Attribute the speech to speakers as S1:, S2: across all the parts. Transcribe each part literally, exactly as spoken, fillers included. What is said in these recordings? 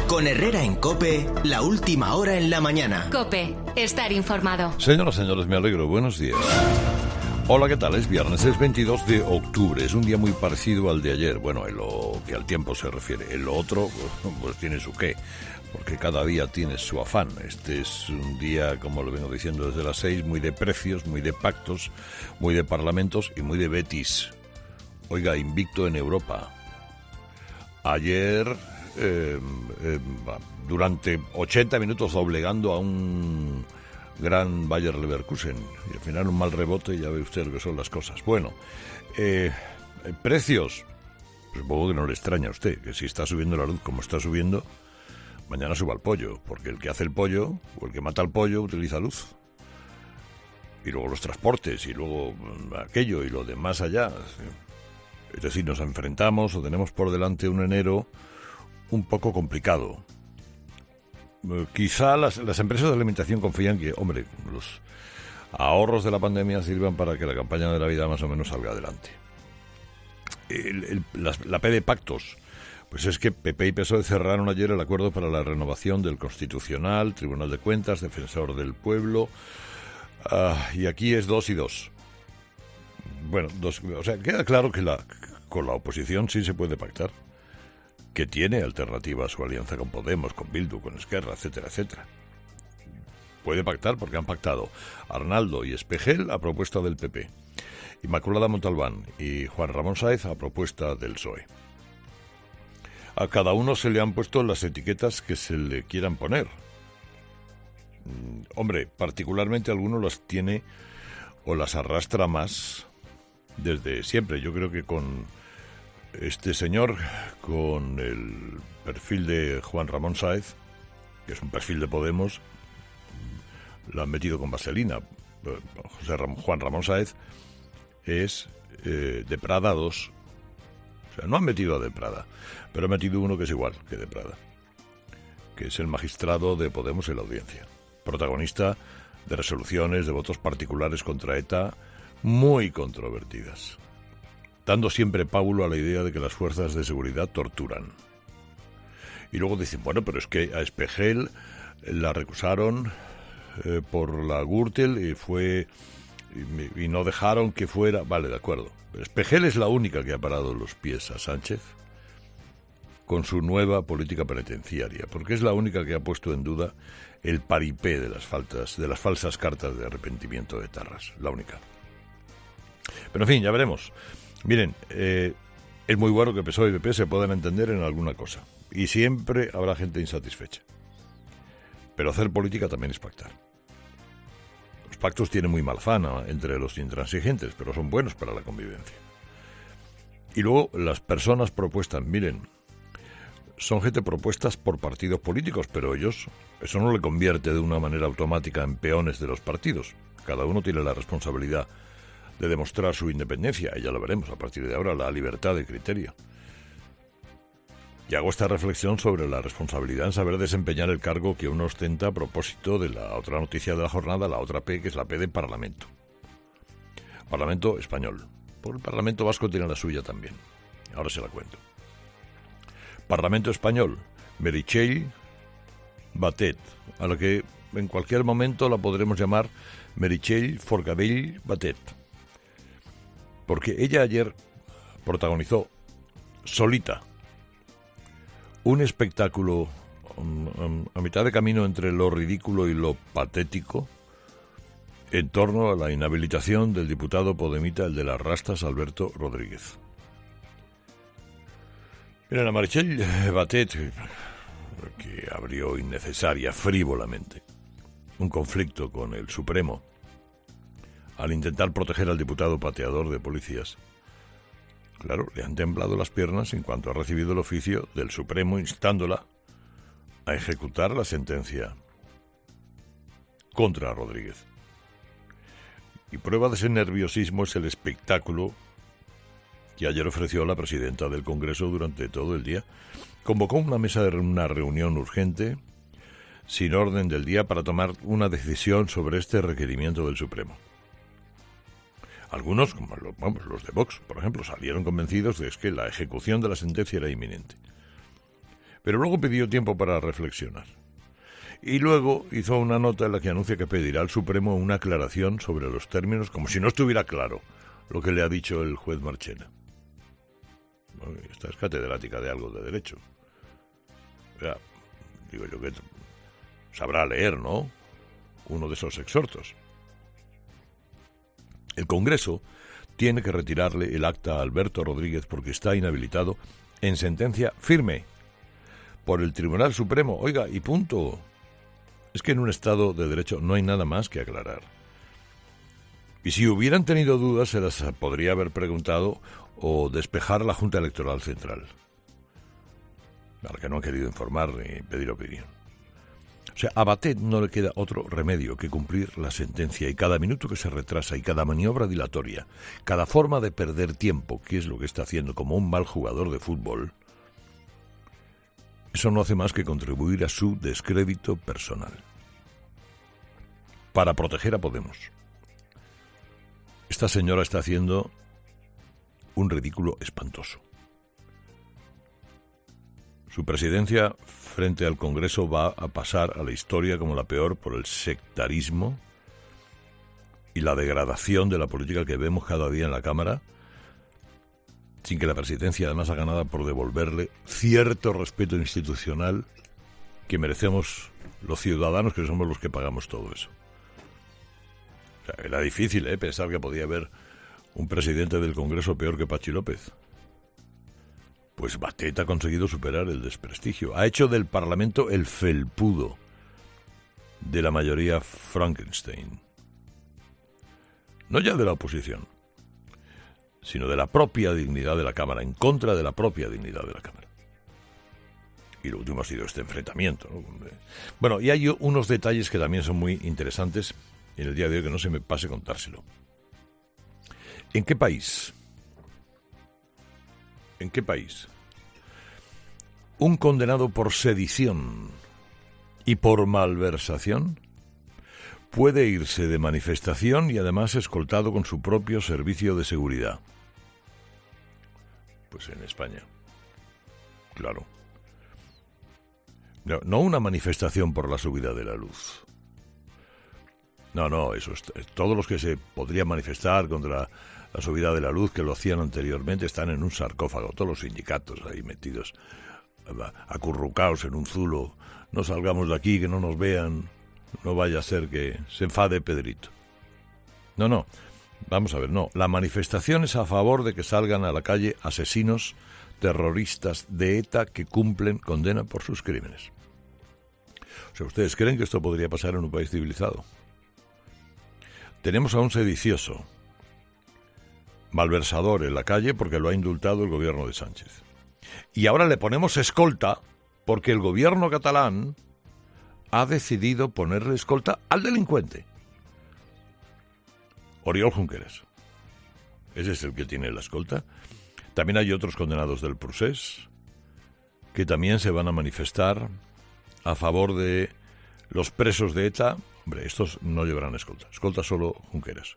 S1: Con Herrera en COPE, la última hora en la mañana.
S2: COPE, estar informado.
S3: Señoras, señores, me alegro. Buenos días. Hola, ¿qué tal? Es viernes, es veintidós de octubre. Es un día muy parecido al de ayer. Bueno, en lo que al tiempo se refiere. En lo otro, pues, pues tiene su qué. Porque cada día tiene su afán. Este es un día, como lo vengo diciendo desde las seis, muy de precios, muy de pactos, muy de parlamentos y muy de Betis. Oiga, invicto en Europa. Ayer, eh, eh, durante ochenta minutos doblegando a un gran Bayer Leverkusen. Y al final un mal rebote, ya ve usted lo que son las cosas. Bueno, eh, precios. Supongo que no le extraña a usted que si está subiendo la luz como está subiendo, mañana suba el pollo, porque el que hace el pollo o el que mata el pollo utiliza luz. Y luego los transportes y luego aquello y lo de más allá. Es decir, nos enfrentamos o tenemos por delante un enero un poco complicado. Quizá las, las empresas de alimentación confían que, hombre, los ahorros de la pandemia sirvan para que la campaña de la vida más o menos salga adelante. El, el, la, la P de pactos, pues es que P P y P S O E cerraron ayer el acuerdo para la renovación del Constitucional, Tribunal de Cuentas, Defensor del Pueblo, uh, y aquí es dos y dos. Bueno, dos, o sea, queda claro que la, con la oposición sí se puede pactar, que tiene alternativa a su alianza con Podemos, con Bildu, con Esquerra, etcétera, etcétera. Puede pactar porque han pactado Arnaldo y Espejel a propuesta del P P, Inmaculada Montalbán y Juan Ramón Sáez a propuesta del P S O E. A cada uno se le han puesto las etiquetas que se le quieran poner. Hombre, particularmente alguno las tiene o las arrastra más desde siempre. Yo creo que con este señor, con el perfil de Juan Ramón Sáez, que es un perfil de Podemos, lo han metido con vaselina. José Ram- Juan Ramón Sáez es eh, de Prada dos. O sea, no han metido a de Prada, pero han metido uno que es igual que de Prada, que es el magistrado de Podemos en la audiencia, protagonista de resoluciones de votos particulares contra ETA muy controvertidas, dando siempre pábulo a la idea de que las fuerzas de seguridad torturan. Y luego dicen, bueno, pero es que a Espejel la recusaron eh, por la Gürtel y fue y, y no dejaron que fuera. Vale, de acuerdo. Espejel es la única que ha parado los pies a Sánchez con su nueva política penitenciaria, porque es la única que ha puesto en duda el paripé de las faltas, de las falsas cartas de arrepentimiento de Tarras, la única. Pero en fin, ya veremos. Miren, eh, es muy bueno que P S O E y P P se puedan entender en alguna cosa, y siempre habrá gente insatisfecha. Pero hacer política también es pactar. Los pactos tienen muy mal fama entre los intransigentes, pero son buenos para la convivencia. Y luego las personas propuestas, miren, son gente propuestas por partidos políticos, pero ellos, eso no le convierte de una manera automática en peones de los partidos. Cada uno tiene la responsabilidad de demostrar su independencia, y ya lo veremos a partir de ahora, la libertad de criterio. Y hago esta reflexión sobre la responsabilidad en saber desempeñar el cargo que uno ostenta a propósito de la otra noticia de la jornada, la otra P, que es la P de Parlamento. Parlamento español. Porque el Parlamento vasco tiene la suya también. Ahora se la cuento. Parlamento español, Meritxell Batet, a la que en cualquier momento la podremos llamar Meritxell Forcadell Batet. Porque ella ayer protagonizó solita un espectáculo um, a mitad de camino entre lo ridículo y lo patético en torno a la inhabilitación del diputado podemita, el de las Rastas, Alberto Rodríguez. Miren, a Meritxell Batet, que abrió innecesaria, frívolamente, un conflicto con el Supremo al intentar proteger al diputado pateador de policías. Claro, le han temblado las piernas en cuanto ha recibido el oficio del Supremo instándola a ejecutar la sentencia contra Rodríguez. Y prueba de ese nerviosismo es el espectáculo que ayer ofreció la presidenta del Congreso durante todo el día. Convocó una mesa de una reunión urgente, sin orden del día, para tomar una decisión sobre este requerimiento del Supremo. Algunos, como los, vamos, los de Vox, por ejemplo, salieron convencidos de que la ejecución de la sentencia era inminente. Pero luego pidió tiempo para reflexionar. Y luego hizo una nota en la que anuncia que pedirá al Supremo una aclaración sobre los términos, como si no estuviera claro lo que le ha dicho el juez Marchena. Bueno, esta es catedrática de algo de derecho. Ya, digo yo que sabrá leer, ¿no? Uno de esos exhortos. El Congreso tiene que retirarle el acta a Alberto Rodríguez porque está inhabilitado en sentencia firme por el Tribunal Supremo. Oiga, y punto. Es que en un Estado de Derecho no hay nada más que aclarar. Y si hubieran tenido dudas, se las podría haber preguntado o despejar la Junta Electoral Central, a la que no han querido informar ni pedir opinión. O sea, a Batet no le queda otro remedio que cumplir la sentencia, y cada minuto que se retrasa y cada maniobra dilatoria, cada forma de perder tiempo, que es lo que está haciendo como un mal jugador de fútbol, eso no hace más que contribuir a su descrédito personal. Para proteger a Podemos, esta señora está haciendo un ridículo espantoso. Su presidencia frente al Congreso va a pasar a la historia como la peor por el sectarismo y la degradación de la política que vemos cada día en la Cámara, sin que la presidencia además haga nada por devolverle cierto respeto institucional que merecemos los ciudadanos, que somos los que pagamos todo eso. O sea, era difícil ¿eh? pensar que podía haber un presidente del Congreso peor que Pachi López. Pues Batet ha conseguido superar el desprestigio. Ha hecho del Parlamento el felpudo de la mayoría Frankenstein. No ya de la oposición, sino de la propia dignidad de la Cámara, en contra de la propia dignidad de la Cámara. Y lo último ha sido este enfrentamiento, ¿no? Bueno, y hay unos detalles que también son muy interesantes en el día de hoy, que no se me pase contárselo. ¿En qué país? ¿En qué país un condenado por sedición y por malversación puede irse de manifestación y además escoltado con su propio servicio de seguridad? Pues en España. Claro. No, no una manifestación por la subida de la luz. No, no, eso es, todos los que se podrían manifestar contra la subida de la luz, que lo hacían anteriormente, están en un sarcófago, todos los sindicatos ahí metidos, acurrucados en un zulo. No salgamos de aquí, que no nos vean, no vaya a ser que se enfade Pedrito. No, no, vamos a ver, no, la manifestación es a favor de que salgan a la calle asesinos terroristas de ETA que cumplen condena por sus crímenes. O sea, ¿ustedes creen que esto podría pasar en un país civilizado? Tenemos a un sedicioso, malversador en la calle porque lo ha indultado el gobierno de Sánchez. Y ahora le ponemos escolta porque el gobierno catalán ha decidido ponerle escolta al delincuente. Oriol Junqueras. Ese es el que tiene la escolta. También hay otros condenados del Procés que también se van a manifestar a favor de los presos de ETA. Hombre, estos no llevarán escolta. Escolta solo Junqueras.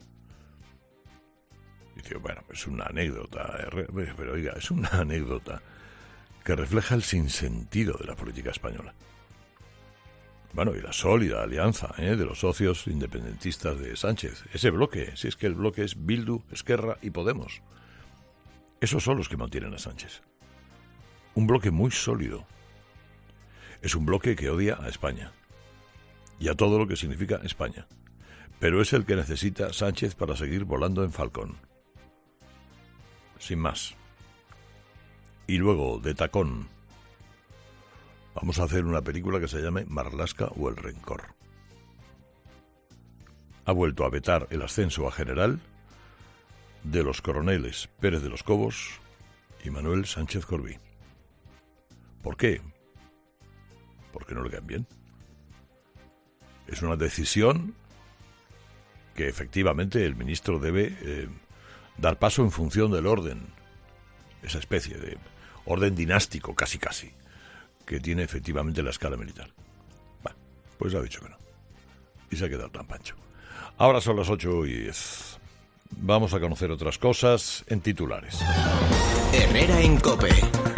S3: Dice, bueno, es una anécdota, pero oiga, es una anécdota que refleja el sinsentido de la política española. Bueno, y la sólida alianza ¿eh? de los socios independentistas de Sánchez. Ese bloque, si es que el bloque es Bildu, Esquerra y Podemos. Esos son los que mantienen a Sánchez. Un bloque muy sólido. Es un bloque que odia a España y a todo lo que significa España. Pero es el que necesita Sánchez para seguir volando en Falcón. Sin más. Y luego, de tacón, vamos a hacer una película que se llame Marlaska o el Rencor. Ha vuelto a vetar el ascenso a general de los coroneles Pérez de los Cobos y Manuel Sánchez Corbí. ¿Por qué? Porque no le caen bien. Es una decisión que efectivamente el ministro debe eh, dar paso en función del orden, esa especie de orden dinástico, casi casi, que tiene efectivamente la escala militar. Bueno, pues ha dicho que no. Y se ha quedado tan pancho. Ahora son las ocho y diez. Vamos a conocer otras cosas en titulares.
S1: Herrera en COPE.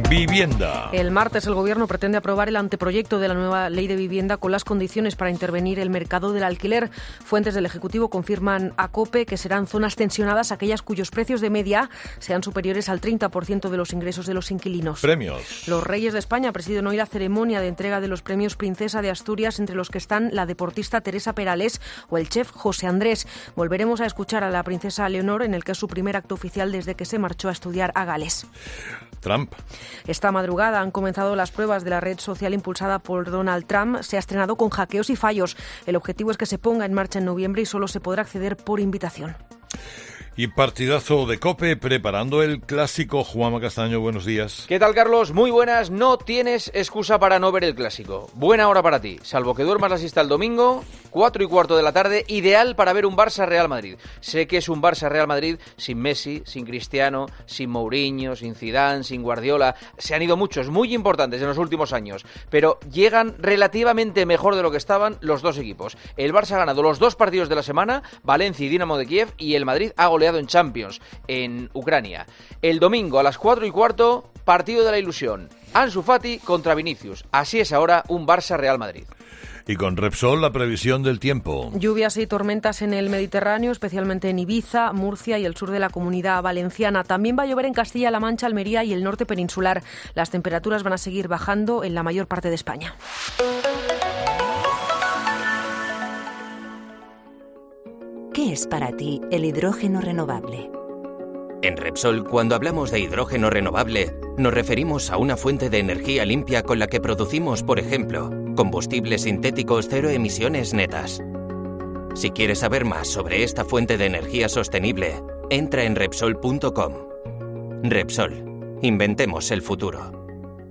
S3: Vivienda.
S4: El martes el Gobierno pretende aprobar el anteproyecto de la nueva Ley de Vivienda con las condiciones para intervenir el mercado del alquiler. Fuentes del Ejecutivo confirman a COPE que serán zonas tensionadas aquellas cuyos precios de media sean superiores al treinta por ciento de los ingresos de los inquilinos.
S3: Premios.
S4: Los Reyes de España presiden hoy la ceremonia de entrega de los premios Princesa de Asturias, entre los que están la deportista Teresa Perales o el chef José Andrés. Volveremos a escuchar a la princesa Leonor en el que es su primer acto oficial desde que se marchó a estudiar a Gales.
S3: Trump.
S4: Esta madrugada han comenzado las pruebas de la red social impulsada por Donald Trump. Se ha estrenado con hackeos y fallos. El objetivo es que se ponga en marcha en noviembre y solo se podrá acceder por invitación.
S3: Y partidazo de COPE preparando el clásico. Juanma Castaño, buenos días.
S5: ¿Qué tal, Carlos? Muy buenas. No tienes excusa para no ver el clásico. Buena hora para ti. Salvo que duermas la siesta el domingo, cuatro y cuarto de la tarde, ideal para ver un Barça-Real Madrid. Sé que es un Barça-Real Madrid sin Messi, sin Cristiano, sin Mourinho, sin Zidane, sin Guardiola. Se han ido muchos, muy importantes en los últimos años, pero llegan relativamente mejor de lo que estaban los dos equipos. El Barça ha ganado los dos partidos de la semana, Valencia y Dinamo de Kiev, y el Madrid ha goleado en Champions, en Ucrania. El domingo a las cuatro y cuarto, partido de la ilusión. Ansu Fati contra Vinicius. Así es ahora un Barça-Real Madrid.
S3: Y con Repsol, la previsión del tiempo.
S4: Lluvias y tormentas en el Mediterráneo, especialmente en Ibiza, Murcia y el sur de la Comunidad Valenciana. También va a llover en Castilla-La Mancha, Almería y el norte peninsular. Las temperaturas van a seguir bajando en la mayor parte de España.
S6: ¿Qué es para ti el hidrógeno renovable?
S7: En Repsol, cuando hablamos de hidrógeno renovable, nos referimos a una fuente de energía limpia con la que producimos, por ejemplo, combustibles sintéticos cero emisiones netas. Si quieres saber más sobre esta fuente de energía sostenible, entra en Repsol punto com. Repsol, inventemos el futuro.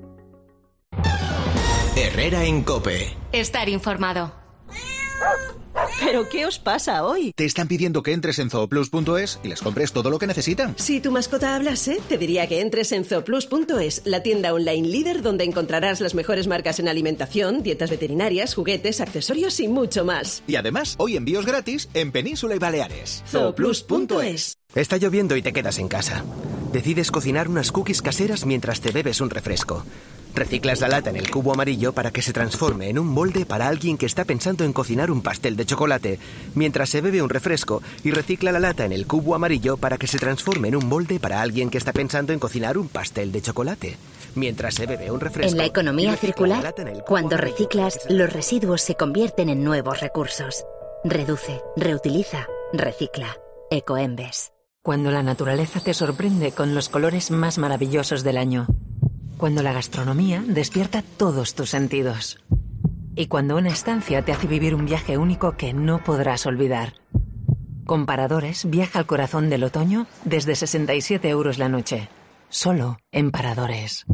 S1: Herrera en COPE.
S2: Estar informado.
S6: ¿Pero qué os pasa hoy?
S8: Te están pidiendo que entres en zooplus punto es y les compres todo lo que necesitan.
S9: Si tu mascota hablase, te diría que entres en zooplus punto es, la tienda online líder donde encontrarás las mejores marcas en alimentación, dietas veterinarias, juguetes, accesorios y mucho más.
S8: Y además, hoy envíos gratis en Península y Baleares.
S9: zooplus punto es.
S10: Está lloviendo y te quedas en casa. Decides cocinar unas cookies caseras mientras te bebes un refresco. Reciclas la lata en el cubo amarillo para que se transforme en un molde para alguien que está pensando en cocinar un pastel de chocolate, mientras se bebe un refresco, y recicla la lata en el cubo amarillo para que se transforme en un molde para alguien que está pensando en cocinar un pastel de chocolate, mientras se bebe un refresco.
S11: En la economía circular, cuando reciclas, los residuos se convierten en nuevos recursos. Reduce, reutiliza, recicla. Ecoembes.
S12: Cuando la naturaleza te sorprende con los colores más maravillosos del año. Cuando la gastronomía despierta todos tus sentidos. Y cuando una estancia te hace vivir un viaje único que no podrás olvidar. Con Paradores viaja al corazón del otoño desde sesenta y siete euros la noche. Solo en Paradores.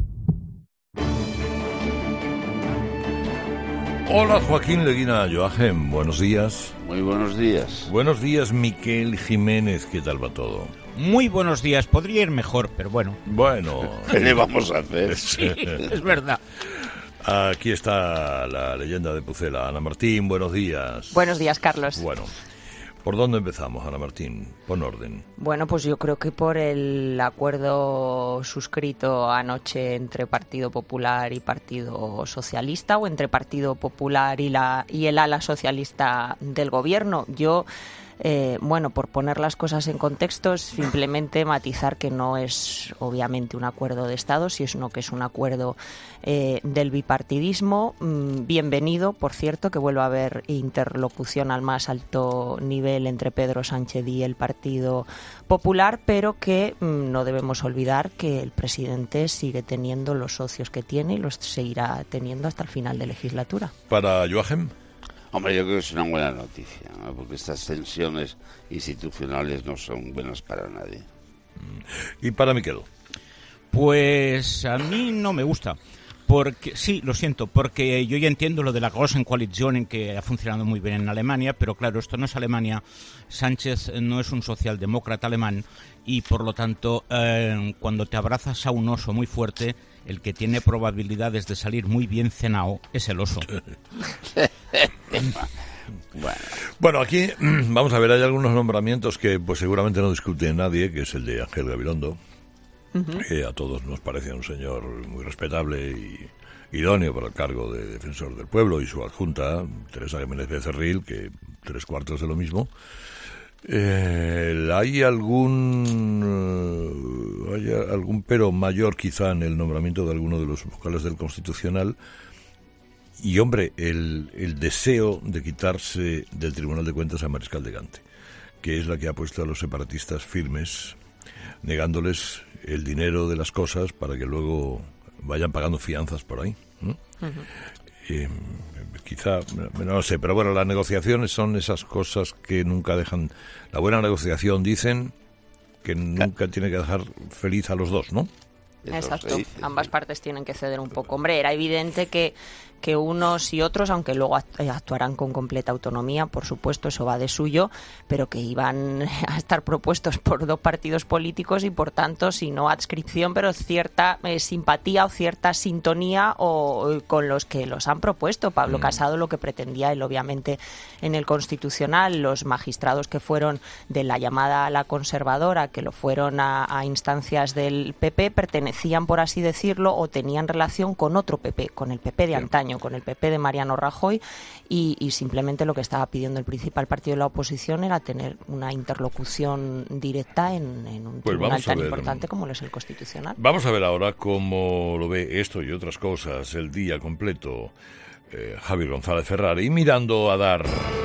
S3: Hola, Joaquín Leguina Joachim, buenos días.
S13: Muy buenos días.
S3: Buenos días, Miquel Jiménez, ¿qué tal va todo?
S14: Muy buenos días, podría ir mejor, pero bueno.
S3: Bueno.
S13: ¿Qué le vamos a hacer?
S14: Sí, es verdad.
S3: Aquí está la leyenda de Pucela. Ana Martín, buenos días.
S15: Buenos días, Carlos.
S3: Bueno, ¿por dónde empezamos, Ana Martín? Pon orden.
S15: Bueno, pues yo creo que por el acuerdo suscrito anoche entre Partido Popular y Partido Socialista, o entre Partido Popular y, la, y el ala socialista del Gobierno. Yo... Eh, bueno, por poner las cosas en contexto, simplemente matizar que no es obviamente un acuerdo de Estado, sino que es un acuerdo eh, del bipartidismo. Mm, bienvenido, por cierto, que vuelva a haber interlocución al más alto nivel entre Pedro Sánchez y el Partido Popular, pero que mm, no debemos olvidar que el presidente sigue teniendo los socios que tiene y los seguirá teniendo hasta el final de legislatura.
S3: ¿Para Joachim?
S13: Hombre, yo creo que es una buena noticia, ¿no? Porque estas tensiones institucionales no son buenas para nadie.
S3: ¿Y para Miquel?
S14: Pues a mí no me gusta. Porque sí, lo siento, porque yo ya entiendo lo de la Großen Koalition, en que ha funcionado muy bien en Alemania, pero claro, esto no es Alemania. Sánchez no es un socialdemócrata alemán y, por lo tanto, eh, cuando te abrazas a un oso muy fuerte, el que tiene probabilidades de salir muy bien cenado es el oso.
S3: Bueno. bueno, aquí vamos a ver, hay algunos nombramientos que pues seguramente no discute nadie, que es el de Ángel Gabilondo. Uh-huh. Eh, a todos nos parece un señor muy respetable y idóneo para el cargo de defensor del pueblo, y su adjunta, Teresa Jiménez Becerril, que tres cuartos de lo mismo. Eh, ¿Hay algún uh, hay algún pero mayor quizá en el nombramiento de alguno de los vocales del Constitucional? Y, hombre, el, el deseo de quitarse del Tribunal de Cuentas a Mariscal de Gante, que es la que ha puesto a los separatistas firmes, negándoles el dinero de las cosas para que luego vayan pagando fianzas por ahí. ¿no? Uh-huh. Eh, quizá, no lo sé, pero bueno, las negociaciones son esas cosas que nunca dejan... La buena negociación, dicen, que nunca tiene que dejar feliz a los dos, ¿no?
S15: Exacto, ambas partes tienen que ceder un poco. Hombre, era evidente que, que unos y otros, aunque luego actuarán con completa autonomía, por supuesto, eso va de suyo, pero que iban a estar propuestos por dos partidos políticos y, por tanto, si no adscripción, pero cierta eh, simpatía o cierta sintonía o, con los que los han propuesto. Pablo mm. Casado, lo que pretendía él, obviamente, en el Constitucional, los magistrados que fueron de la llamada a la conservadora, que lo fueron a, a instancias del P P, pertenecían Pertenecían, por así decirlo, o tenían relación con otro P P, con el P P de antaño, con el P P de Mariano Rajoy, y, y simplemente lo que estaba pidiendo el principal partido de la oposición era tener una interlocución directa en, en un
S3: pues
S15: tribunal tan
S3: ver,
S15: importante como lo es el Constitucional.
S3: Vamos a ver ahora cómo lo ve esto y otras cosas el día completo eh, Javier González Ferrari, y mirando a dar...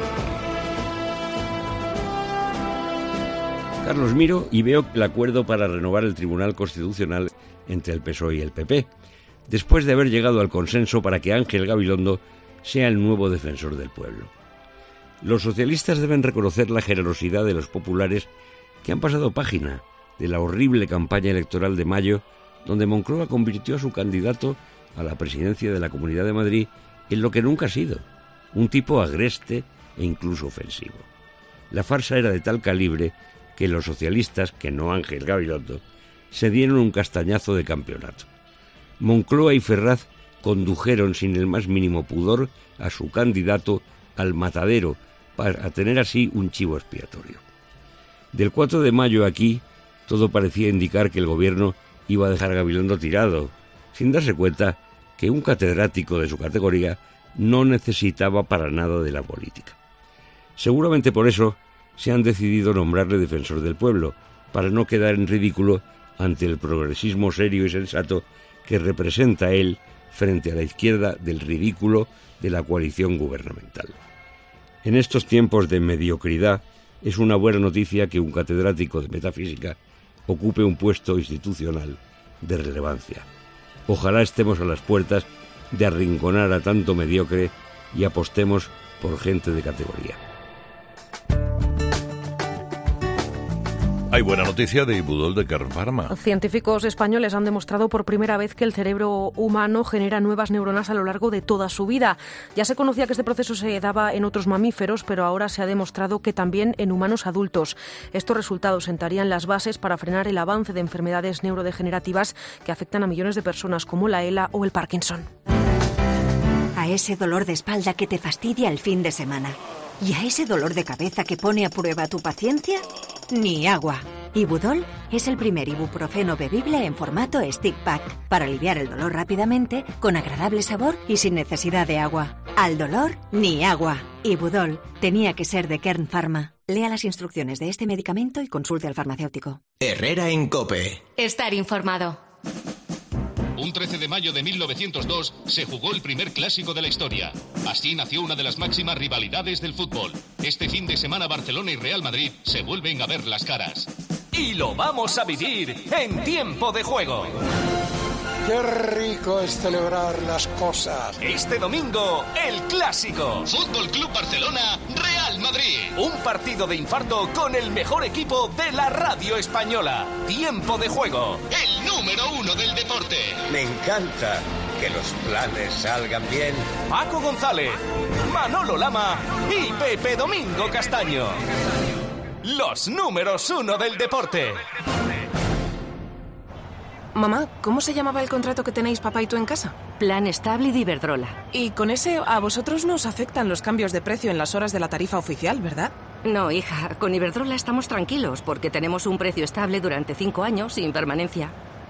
S16: Carlos, miro y veo el acuerdo para renovar el Tribunal Constitucional entre el P S O E y el P P, después de haber llegado al consenso para que Ángel Gabilondo sea el nuevo defensor del pueblo. Los socialistas deben reconocer la generosidad de los populares, que han pasado página de la horrible campaña electoral de mayo, donde Moncloa convirtió a su candidato a la presidencia de la Comunidad de Madrid en lo que nunca ha sido, un tipo agreste e incluso ofensivo. La farsa era de tal calibre que los socialistas, que no Ángel Gabilondo, se dieron un castañazo de campeonato. Moncloa y Ferraz condujeron sin el más mínimo pudor a su candidato al matadero para tener así un chivo expiatorio. Del cuatro de mayo aquí, todo parecía indicar que el gobierno iba a dejar a Gabilondo tirado, sin darse cuenta que un catedrático de su categoría no necesitaba para nada de la política. Seguramente por eso se han decidido nombrarle defensor del pueblo, para no quedar en ridículo ante el progresismo serio y sensato que representa él frente a la izquierda del ridículo de la coalición gubernamental. En estos tiempos de mediocridad, es una buena noticia que un catedrático de metafísica ocupe un puesto institucional de relevancia. Ojalá estemos a las puertas de arrinconar a tanto mediocre y apostemos por gente de categoría.
S3: Hay buena noticia de Ibudol de Kern Pharma.
S4: Científicos españoles han demostrado por primera vez que el cerebro humano genera nuevas neuronas a lo largo de toda su vida. Ya se conocía que este proceso se daba en otros mamíferos, pero ahora se ha demostrado que también en humanos adultos. Estos resultados sentarían las bases para frenar el avance de enfermedades neurodegenerativas que afectan a millones de personas, como la ELA o el Parkinson.
S17: A ese dolor de espalda que te fastidia el fin de semana. ¿Y a ese dolor de cabeza que pone a prueba tu paciencia? Ni agua. Ibudol es el primer ibuprofeno bebible en formato stick pack para aliviar el dolor rápidamente, con agradable sabor y sin necesidad de agua. Al dolor, ni agua. Ibudol tenía que ser de Kern Pharma. Lea las instrucciones de este medicamento y consulte al farmacéutico.
S1: Herrera en COPE.
S2: Estar informado.
S18: Un trece de mayo de mil novecientos dos se jugó el primer clásico de la historia. Así nació una de las máximas rivalidades del fútbol. Este fin de semana Barcelona y Real Madrid se vuelven a ver las caras.
S19: Y lo vamos a vivir en Tiempo de Juego.
S20: Qué rico es celebrar las cosas.
S19: Este domingo, el clásico.
S18: Fútbol Club Barcelona, Real Madrid.
S19: Un partido de infarto con el mejor equipo de la radio española. Tiempo de Juego.
S18: El número uno del deporte.
S21: Me encanta que los planes salgan bien.
S19: Paco González, Manolo Lama y Pepe Domingo Castaño. Los números uno del deporte.
S22: Mamá, ¿cómo se llamaba el contrato que tenéis papá y tú en casa?
S23: Plan estable de Iberdrola.
S22: Y con ese a vosotros no os afectan los cambios de precio en las horas de la tarifa oficial, ¿verdad?
S23: No, hija, con Iberdrola estamos tranquilos porque tenemos un precio estable durante cinco años sin permanencia.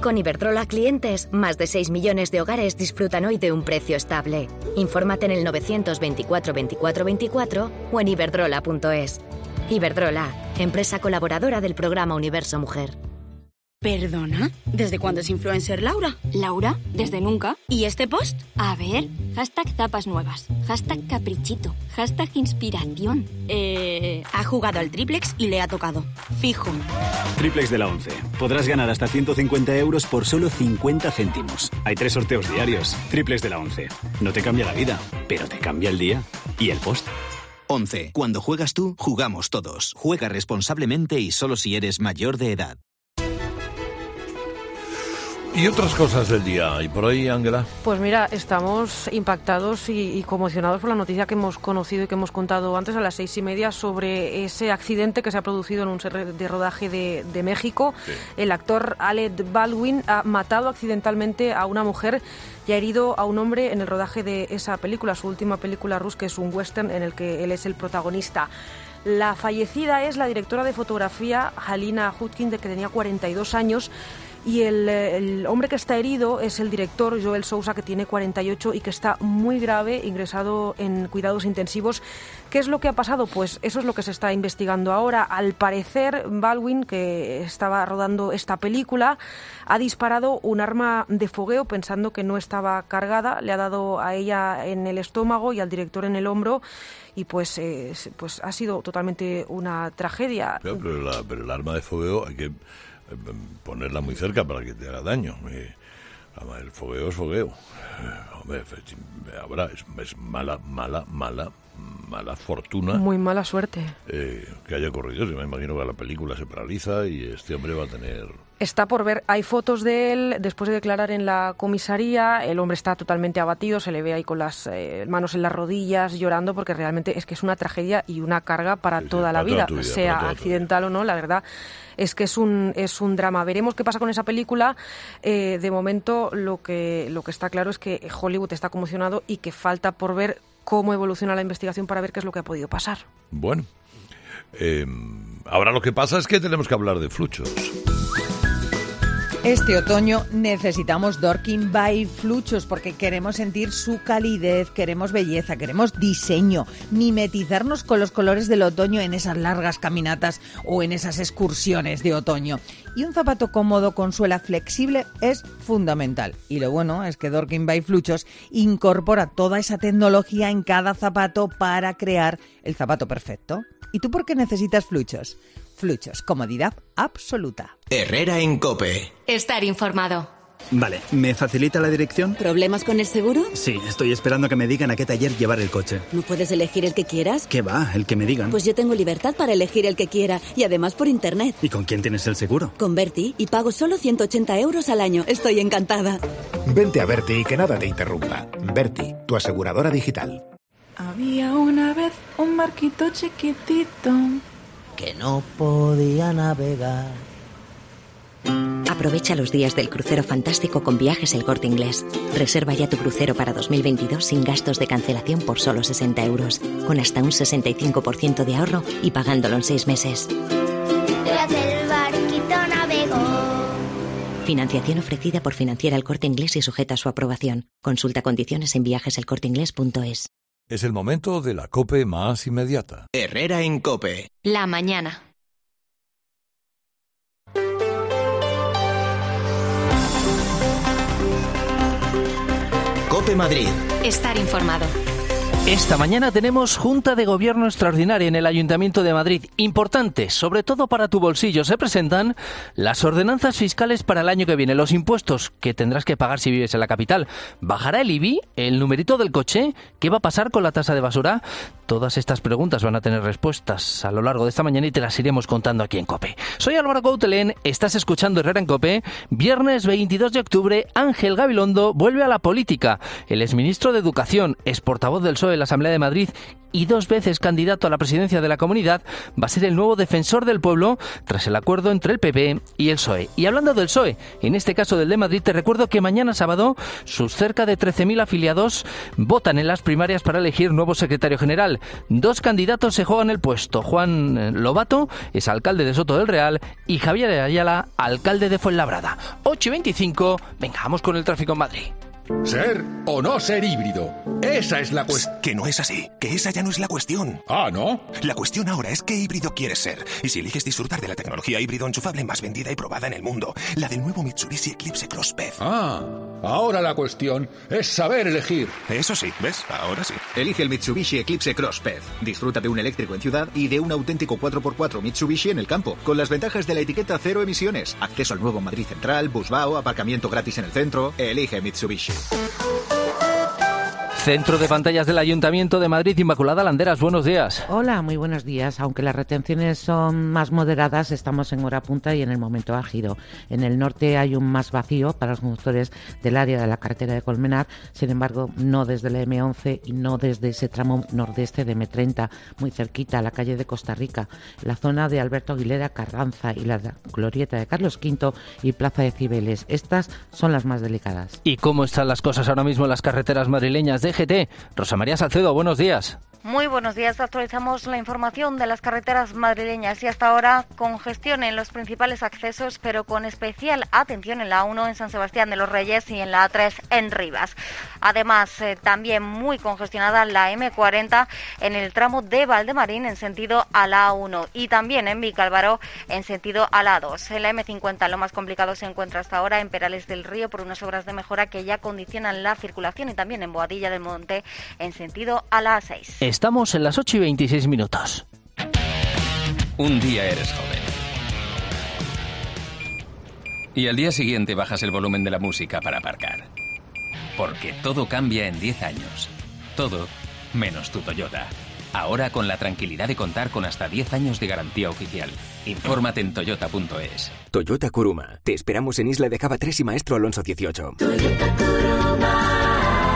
S11: Con Iberdrola clientes, más de seis millones de hogares disfrutan hoy de un precio estable. Infórmate en el novecientos veinticuatro veinticuatro veinticuatro o en iberdrola punto es. Iberdrola, empresa colaboradora del programa Universo Mujer.
S5: ¿Perdona? ¿Desde cuándo es influencer Laura?
S6: Laura, desde nunca.
S5: ¿Y este post?
S6: A ver, hashtag zapas nuevas, hashtag caprichito, hashtag inspiración.
S5: Eh, ha jugado al triplex y le ha tocado. Fijo.
S7: Triplex de la once. Podrás ganar hasta ciento cincuenta euros por solo cincuenta céntimos. Hay tres sorteos diarios. Triplex de la once. No te cambia la vida, pero te cambia el día y el post.
S24: once. Cuando juegas tú, jugamos todos. Juega responsablemente y solo si eres mayor de edad.
S3: Y otras cosas del día. ¿Y por ahí, Ángela?
S4: Pues mira, estamos impactados y, y conmocionados por la noticia que hemos conocido y que hemos contado antes a las seis y media sobre ese accidente que se ha producido en un set de rodaje de, de México. Sí. El actor Alec Baldwin ha matado accidentalmente a una mujer y ha herido a un hombre en el rodaje de esa película, su última película, Rush, que es un western en el que él es el protagonista. La fallecida es la directora de fotografía, Halina Hutkin, de que tenía cuarenta y dos años. Y el, el hombre que está herido es el director Joel Sousa, que tiene cuarenta y ocho y que está muy grave, ingresado en cuidados intensivos. ¿Qué es lo que ha pasado? Pues eso es lo que se está investigando ahora. Al parecer, Baldwin, que estaba rodando esta película, ha disparado un arma de fogueo pensando que no estaba cargada. Le ha dado a ella en el estómago y al director en el hombro. Y pues, eh, pues ha sido totalmente una tragedia.
S3: Pero, pero, la, pero el arma de fogueo hay que ponerla muy cerca para que te haga daño. El fogueo es fogueo. Hombre, ahora es, es mala, mala, mala, mala fortuna.
S4: Muy mala suerte.
S3: Eh, que haya corrido. Yo me imagino que la película se paraliza y este hombre va a tener...
S4: Está por ver, hay fotos de él después de declarar en la comisaría. El hombre está totalmente abatido, se le ve ahí con las eh, manos en las rodillas llorando, porque realmente es que es una tragedia y una carga para sí, toda sí, la para vida, toda vida, sea toda accidental o no. La verdad es que es un es un drama. Veremos qué pasa con esa película. Eh, de momento lo que lo que está claro es que Hollywood está conmocionado y que falta por ver cómo evoluciona la investigación para ver qué es lo que ha podido pasar.
S3: Bueno, eh, ahora lo que pasa es que tenemos que hablar de fluchos.
S25: Este otoño necesitamos Dorking by Fluchos porque queremos sentir su calidez, queremos belleza, queremos diseño, mimetizarnos con los colores del otoño en esas largas caminatas o en esas excursiones de otoño. Y un zapato cómodo con suela flexible es fundamental. Y lo bueno es que Dorking by Fluchos incorpora toda esa tecnología en cada zapato para crear el zapato perfecto. ¿Y tú por qué necesitas Fluchos? Fluchos, comodidad absoluta.
S1: Herrera en COPE.
S2: Estar informado.
S7: Vale, ¿me facilita la dirección?
S5: ¿Problemas con el seguro?
S7: Sí, estoy esperando que me digan a qué taller llevar el coche.
S5: ¿No puedes elegir el que quieras?
S7: ¿Qué va? El que me digan.
S5: Pues yo tengo libertad para elegir el que quiera y además por internet.
S7: ¿Y con quién tienes el seguro?
S5: Con Berti y pago solo ciento ochenta euros al año. Estoy encantada.
S26: Vente a Berti y que nada te interrumpa. Berti, tu aseguradora digital.
S27: Había una vez un barquito chiquitito
S28: que no podía navegar.
S11: Aprovecha los días del crucero fantástico con Viajes El Corte Inglés. Reserva ya tu crucero para dos mil veintidós sin gastos de cancelación por solo sesenta euros, con hasta un sesenta y cinco por ciento de ahorro y pagándolo en seis meses.
S29: Tras el barquito navegó.
S11: Financiación ofrecida por Financiera El Corte Inglés y sujeta a su aprobación. Consulta condiciones en viajes el corte inglés punto es.
S3: Es el momento de la COPE más inmediata.
S1: Herrera en COPE.
S2: La mañana.
S1: COPE Madrid.
S2: Estar informado.
S30: Esta mañana tenemos Junta de Gobierno Extraordinaria en el Ayuntamiento de Madrid. Importante, sobre todo para tu bolsillo. Se presentan las ordenanzas fiscales para el año que viene, los impuestos que tendrás que pagar si vives en la capital. ¿Bajará el I B I? ¿El numerito del coche? ¿Qué va a pasar con la tasa de basura? Todas estas preguntas van a tener respuestas a lo largo de esta mañana y te las iremos contando aquí en COPE. Soy Álvaro Coutelén, estás escuchando Herrera en COPE. Viernes veintidós de octubre, Ángel Gabilondo vuelve a la política. El exministro de Educación, ex portavoz del P S O E en la Asamblea de Madrid y dos veces candidato a la presidencia de la Comunidad, va a ser el nuevo defensor del pueblo tras el acuerdo entre el P P y el P S O E. Y hablando del P S O E, en este caso del de Madrid, te recuerdo que mañana sábado sus cerca de trece mil afiliados votan en las primarias para elegir nuevo secretario general. Dos candidatos se juegan el puesto. Juan Lobato es alcalde de Soto del Real y Javier Ayala, alcalde de Fuenlabrada. ocho y veinticinco, venga, vamos con el tráfico en Madrid.
S8: ¿Ser o no ser híbrido? Esa es la cuestión.
S9: Que no es así, que esa ya no es la cuestión.
S8: Ah, ¿no?
S9: La cuestión ahora es qué híbrido quieres ser. Y si eliges disfrutar de la tecnología híbrido enchufable más vendida y probada en el mundo, la del nuevo Mitsubishi Eclipse Cross P E V.
S8: Ah, ahora la cuestión es saber elegir.
S9: Eso sí, ¿ves? Ahora sí.
S10: Elige el Mitsubishi Eclipse Cross P E V. Disfruta de un eléctrico en ciudad y de un auténtico cuatro por cuatro Mitsubishi en el campo, con las ventajas de la etiqueta cero emisiones, acceso al nuevo Madrid Central, Busbao, aparcamiento gratis en el centro. Elige Mitsubishi.
S30: Centro de pantallas del Ayuntamiento de Madrid, Inmaculada Landeras, buenos días.
S12: Hola, muy buenos días. Aunque las retenciones son más moderadas, estamos en hora punta y en el momento álgido. En el norte hay un más vacío para los conductores del área de la carretera de Colmenar, sin embargo, no desde la eme once y no desde ese tramo nordeste de eme treinta, muy cerquita a la calle de Costa Rica, la zona de Alberto Aguilera Carranza y la glorieta de Carlos Quinto y Plaza de Cibeles. Estas son las más delicadas.
S30: ¿Y cómo están las cosas ahora mismo en las carreteras madrileñas de G T? Rosa María Salcedo, buenos días.
S13: Muy buenos días, actualizamos la información de las carreteras madrileñas y hasta ahora congestión en los principales accesos, pero con especial atención en la A uno en San Sebastián de los Reyes y en la A tres en Rivas. Además, eh, también muy congestionada la eme cuarenta en el tramo de Valdemarín en sentido a la A uno y también en Vicálvaro en sentido a la A dos. En la eme cincuenta lo más complicado se encuentra hasta ahora en Perales del Río por unas obras de mejora que ya condicionan la circulación y también en Boadilla del Monte en sentido a la A seis.
S30: Estamos en las ocho y veintiséis minutos.
S14: Un día eres joven. Y al día siguiente bajas el volumen de la música para aparcar. Porque todo cambia en diez años. Todo menos tu Toyota. Ahora con la tranquilidad de contar con hasta diez años de garantía oficial. Infórmate en toyota punto es.
S15: Toyota Kuruma. Te esperamos en Isla de Cava tres y Maestro Alonso dieciocho.
S16: Toyota Kuruma.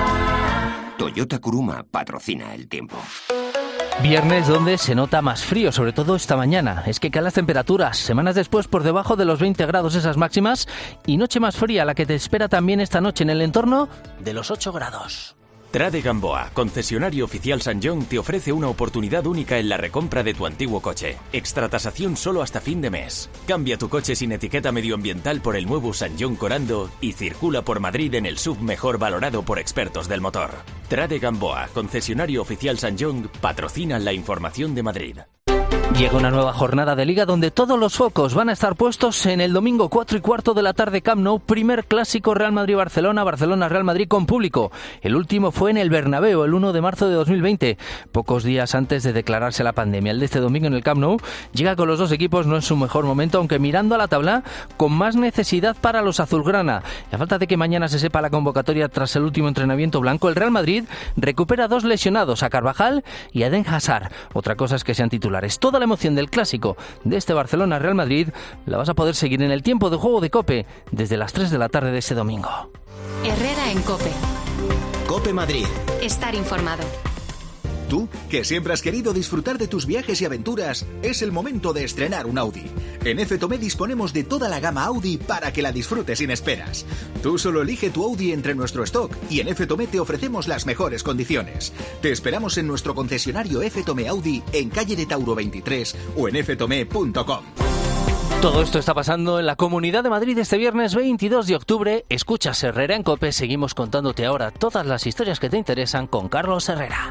S15: Toyota Kuruma patrocina el tiempo.
S30: Viernes donde se nota más frío, sobre todo esta mañana. Es que caen las temperaturas, semanas después por debajo de los veinte grados esas máximas y noche más fría la que te espera también esta noche en el entorno de los ocho grados.
S17: Trade Gamboa, concesionario oficial Sanyong, te ofrece una oportunidad única en la recompra de tu antiguo coche. Extratasación solo hasta fin de mes. Cambia tu coche sin etiqueta medioambiental por el nuevo Sanyong Corando y circula por Madrid en el S U V mejor valorado por expertos del motor. Trade Gamboa, concesionario oficial Sanyong, patrocina la información de Madrid.
S30: Llega una nueva jornada de Liga donde todos los focos van a estar puestos en el domingo cuatro y cuarto de la tarde Camp Nou, primer clásico Real Madrid-Barcelona, Barcelona-Real Madrid con público. El último fue en el Bernabéu el uno de marzo de dos mil veinte, pocos días antes de declararse la pandemia. El de este domingo en el Camp Nou llega con los dos equipos no en su mejor momento, aunque mirando a la tabla con más necesidad para los azulgrana. Y a falta de que mañana se sepa la convocatoria tras el último entrenamiento blanco, el Real Madrid recupera dos lesionados, a Carvajal y a Eden Hazard. Otra cosa es que sean titulares. Toda la emoción del clásico de este Barcelona-Real Madrid la vas a poder seguir en el tiempo de juego de COPE desde las tres de la tarde de este domingo.
S2: Herrera en COPE.
S1: COPE Madrid.
S2: Estar informado.
S10: Tú, que siempre has querido disfrutar de tus viajes y aventuras, es el momento de estrenar un Audi. En F Tomé disponemos de toda la gama Audi para que la disfrutes sin esperas. Tú solo elige tu Audi entre nuestro stock y en F Tomé te ofrecemos las mejores condiciones. Te esperamos en nuestro concesionario F Tomé Audi en calle de Tauro veintitrés o en f tomé punto com.
S30: Todo esto está pasando en la Comunidad de Madrid este viernes veintidós de octubre. Escuchas Herrera en COPE. Seguimos contándote ahora todas las historias que te interesan con Carlos Herrera.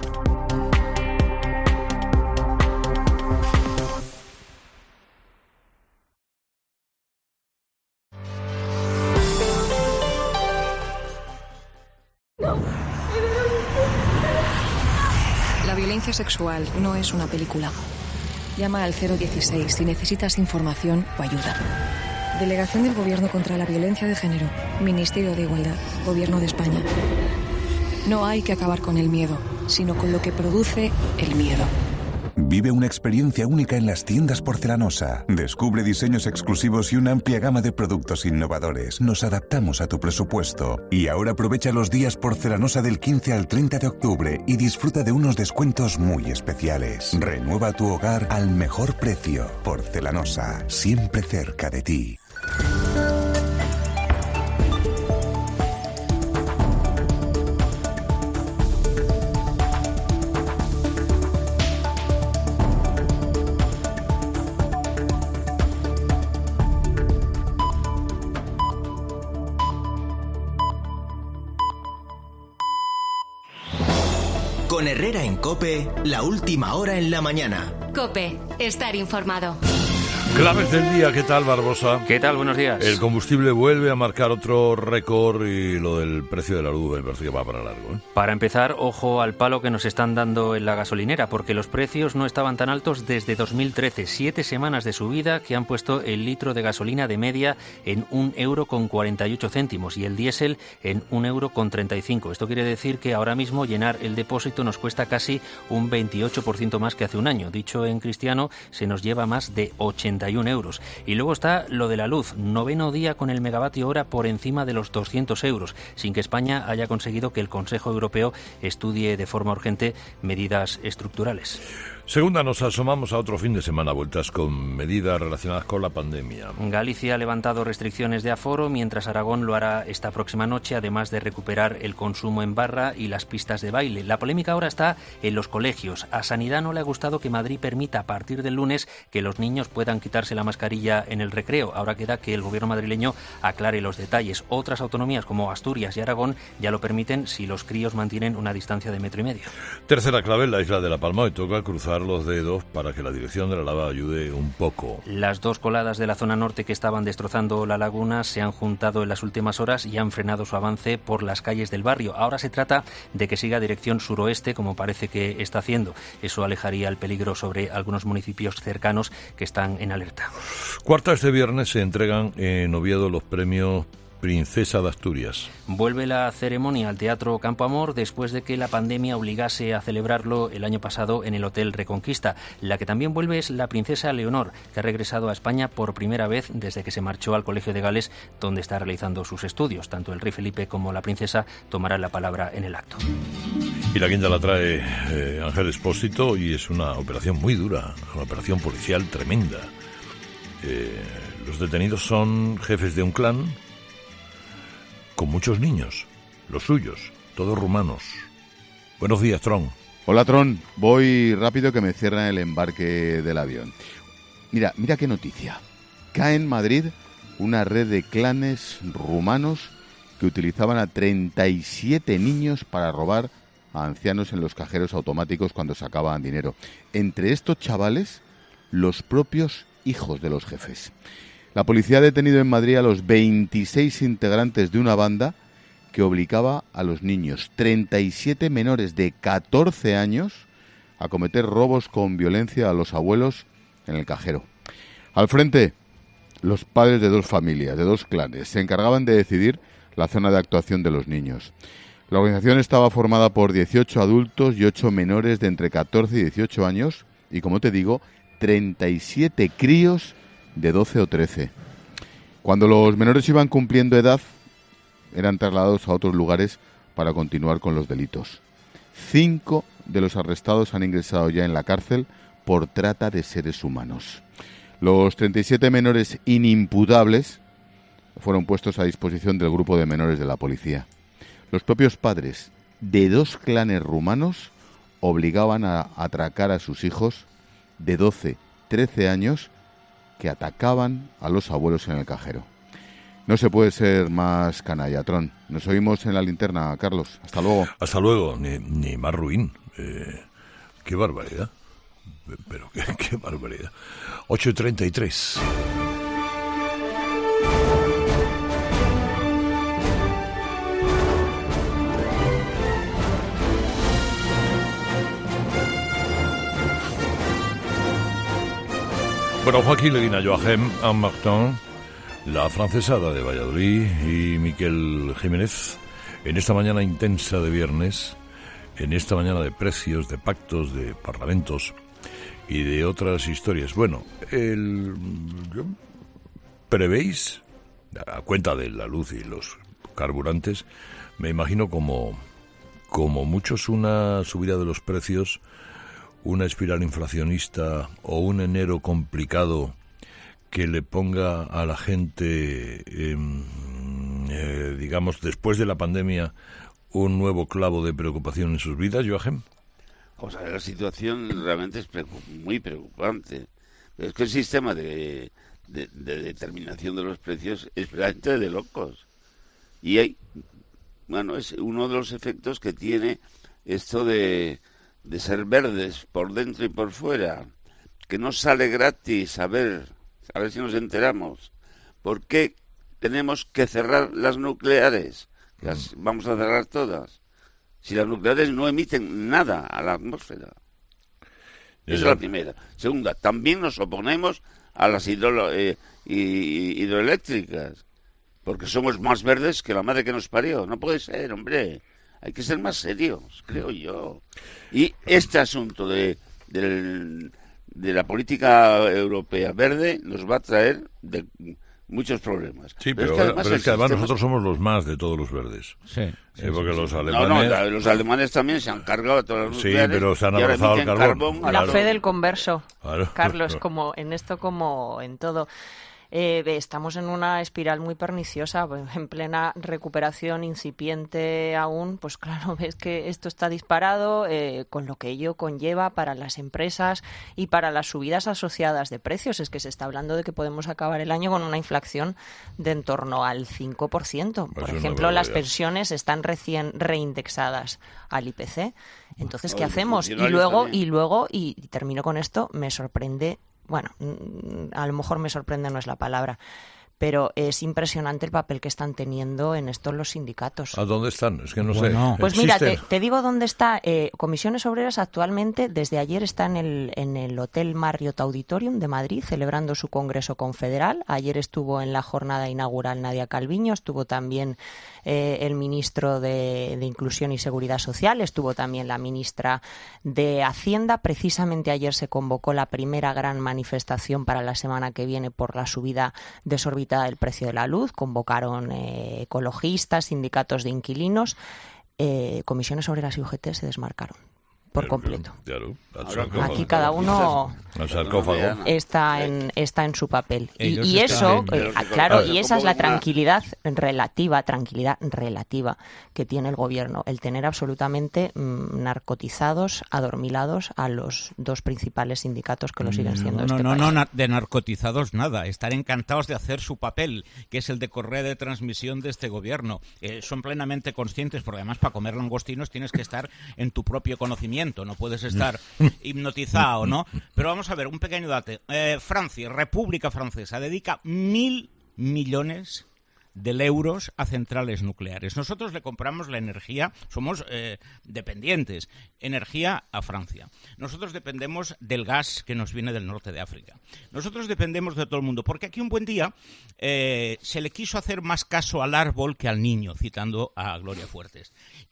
S20: La violencia sexual no es una película. Llama al cero dieciséis si necesitas información o ayuda. Delegación del Gobierno contra la Violencia de Género. Ministerio de Igualdad. Gobierno de España. No hay que acabar con el miedo, sino con lo que produce el miedo.
S4: Vive una experiencia única en las tiendas Porcelanosa. Descubre diseños exclusivos y una amplia gama de productos innovadores. Nos adaptamos a tu presupuesto. Y ahora aprovecha los días Porcelanosa del quince al treinta de octubre y disfruta de unos descuentos muy especiales. Renueva tu hogar al mejor precio. Porcelanosa, siempre cerca de ti.
S1: Con Herrera en COPE, la última hora en la mañana.
S2: COPE, estar informado.
S3: Claves del día, ¿qué tal, Barbosa?
S6: ¿Qué tal? Buenos días.
S3: El combustible vuelve a marcar otro récord y lo del precio de la luz me parece que va para largo, ¿eh?
S6: Para empezar, ojo al palo que nos están dando en la gasolinera, porque los precios no estaban tan altos desde dos mil trece. Siete semanas de subida que han puesto el litro de gasolina de media en un euro con cuarenta y ocho céntimos y el diésel en un euro con treinta y cinco. Esto quiere decir que ahora mismo llenar el depósito nos cuesta casi un veintiocho por ciento más que hace un año. Dicho en cristiano, se nos lleva más de ochenta y un euros. Y luego está lo de la luz, noveno día con el megavatio hora por encima de los doscientos euros, sin que España haya conseguido que el Consejo Europeo estudie de forma urgente medidas estructurales.
S3: Segunda, nos asomamos a otro fin de semana, vueltas con medidas relacionadas con la pandemia.
S6: Galicia ha levantado restricciones de aforo, mientras Aragón lo hará esta próxima noche, además de recuperar el consumo en barra y las pistas de baile. La polémica ahora está en los colegios. A Sanidad no le ha gustado que Madrid permita a partir del lunes que los niños puedan quitarse la mascarilla en el recreo. Ahora queda que el gobierno madrileño aclare los detalles. Otras autonomías como Asturias y Aragón ya lo permiten si los críos mantienen una distancia de metro y medio.
S3: Tercera clave, en la isla de La Palma, hoy toca cruzar los dedos para que la dirección de la lava ayude un poco.
S6: Las dos coladas de la zona norte que estaban destrozando la laguna se han juntado en las últimas horas y han frenado su avance por las calles del barrio. Ahora se trata de que siga dirección suroeste, como parece que está haciendo. Eso alejaría el peligro sobre algunos municipios cercanos que están en alerta.
S3: Cuarta, este viernes se entregan en Oviedo los premios Princesa de Asturias.
S6: Vuelve la ceremonia al Teatro Campo Amor después de que la pandemia obligase a celebrarlo el año pasado en el Hotel Reconquista. La que también vuelve es la princesa Leonor, que ha regresado a España por primera vez desde que se marchó al Colegio de Gales, donde está realizando sus estudios. Tanto el rey Felipe como la princesa tomarán la palabra en el acto.
S3: Y la quinta la trae eh, Ángel Expósito y es una operación muy dura, una operación policial tremenda. Eh, los detenidos son jefes de un clan con muchos niños, los suyos, todos rumanos. Buenos días, Tron.
S7: Hola, Tron. Voy rápido que me cierran el embarque del avión. Mira, mira qué noticia. Cae en Madrid una red de clanes rumanos que utilizaban a treinta y siete niños para robar a ancianos en los cajeros automáticos cuando sacaban dinero. Entre estos chavales, los propios hijos de los jefes. La policía ha detenido en Madrid a los veintiséis integrantes de una banda que obligaba a los niños, treinta y siete menores de catorce años, a cometer robos con violencia a los abuelos en el cajero. Al frente, los padres de dos familias, de dos clanes, se encargaban de decidir la zona de actuación de los niños. La organización estaba formada por dieciocho adultos y ocho menores de entre catorce y dieciocho años y, como te digo, treinta y siete críos de doce o trece. Cuando los menores iban cumpliendo edad, eran trasladados a otros lugares para continuar con los delitos. Cinco de los arrestados han ingresado ya en la cárcel por trata de seres humanos. Los treinta y siete menores inimputables fueron puestos a disposición del grupo de menores de la policía. Los propios padres de dos clanes rumanos obligaban a atracar a sus hijos de doce, trece años que atacaban a los abuelos en el cajero. No se puede ser más canalla, Tron. Nos oímos en la linterna, Carlos. Hasta luego.
S3: Hasta luego. Ni, ni más ruin. Eh, qué barbaridad. Pero qué, qué barbaridad. ocho y treinta y tres. Bueno, Joaquín Leguina, Joachim Martin, la francesada de Valladolid y Miquel Jiménez, en esta mañana intensa de viernes, en esta mañana de precios, de pactos, de parlamentos, y de otras historias. Bueno, el, ¿prevéis, a cuenta de la luz y los carburantes, me imagino como, como muchos, una subida de los precios, una espiral inflacionista o un enero complicado que le ponga a la gente, eh, eh, digamos, después de la pandemia, un nuevo clavo de preocupación en sus vidas, Joachim?
S5: O sea, la situación realmente es preocup- muy preocupante. Pero es que el sistema de, de, de determinación de los precios es realmente de locos. Y hay, bueno, es uno de los efectos que tiene esto de, de ser verdes por dentro y por fuera, que no sale gratis. A ver, a ver si nos enteramos. ¿Por qué tenemos que cerrar las nucleares? Las vamos a cerrar todas. Si las nucleares no emiten nada a la atmósfera. Esa es la primera. Segunda, también nos oponemos a las hidro, eh, hidroeléctricas, porque somos más verdes que la madre que nos parió. No puede ser, hombre. Hay que ser más serios, creo yo. Y este asunto de, de, de la política europea verde nos va a traer de, muchos problemas.
S3: Sí, pero, pero es que además, pero es que además nosotros somos los más de todos los verdes.
S18: Sí. sí
S3: eh, porque
S18: sí,
S3: los
S18: sí.
S3: alemanes...
S5: No, no, los alemanes también se han cargado a todas las nucleares.
S3: Sí, pero se han abrazado el carbón.
S19: carbón
S3: claro.
S19: La fe del converso,
S3: claro.
S19: Carlos, como en esto como en todo. Eh, estamos en una espiral muy perniciosa, en plena recuperación incipiente aún, pues claro, ves que esto está disparado, eh, con lo que ello conlleva para las empresas y para las subidas asociadas de precios. Es que se está hablando de que podemos acabar el año con una inflación de en torno al cinco por ciento. Por
S3: es
S19: ejemplo, las pensiones están recién reindexadas al I P C. Entonces, ¿qué
S5: no,
S19: hacemos? Y luego, también. y luego, y termino con esto, me sorprende. Bueno, a lo mejor me sorprende no es la palabra, pero es impresionante el papel que están teniendo en esto los sindicatos.
S3: ¿A dónde están? Es que no
S18: bueno.
S3: sé.
S19: Pues mira, te, te digo dónde está. Eh, Comisiones Obreras actualmente, desde ayer, está en el, en el Hotel Marriott Auditorium de Madrid, celebrando su Congreso Confederal. Ayer estuvo en la jornada inaugural Nadia Calviño, estuvo también eh, el ministro de, de Inclusión y Seguridad Social, estuvo también la ministra de Hacienda. Precisamente ayer se convocó la primera gran manifestación para la semana que viene por la subida desorbitada del precio de la luz. Convocaron eh, ecologistas, sindicatos de inquilinos, eh, Comisiones Obreras y U G T se desmarcaron por
S3: Pero,
S19: completo.
S3: Claro,
S19: aquí cada uno está en está en su papel y, y eso eh, claro y esa es la tranquilidad relativa tranquilidad relativa que tiene el gobierno, el tener absolutamente mmm, narcotizados, adormilados a los dos principales sindicatos que lo siguen siendo.
S18: No,
S19: este
S18: no,
S19: país.
S18: no, no, de narcotizados nada, estar encantados de hacer su papel, que es el de correa de transmisión de este gobierno. Eh, son plenamente conscientes, porque además para comer langostinos tienes que estar en tu propio conocimiento. No puedes estar hipnotizado, ¿no? Pero vamos a ver, un pequeño dato. Eh, Francia, República Francesa, dedica mil millones de euros a centrales nucleares. Nosotros le compramos la energía, somos eh, dependientes, energía a Francia. Nosotros dependemos del gas que nos viene del norte de África. Nosotros dependemos de todo el mundo, porque aquí un buen día eh, se le quiso hacer más caso al árbol que al niño, citando a Gloria Fuertes.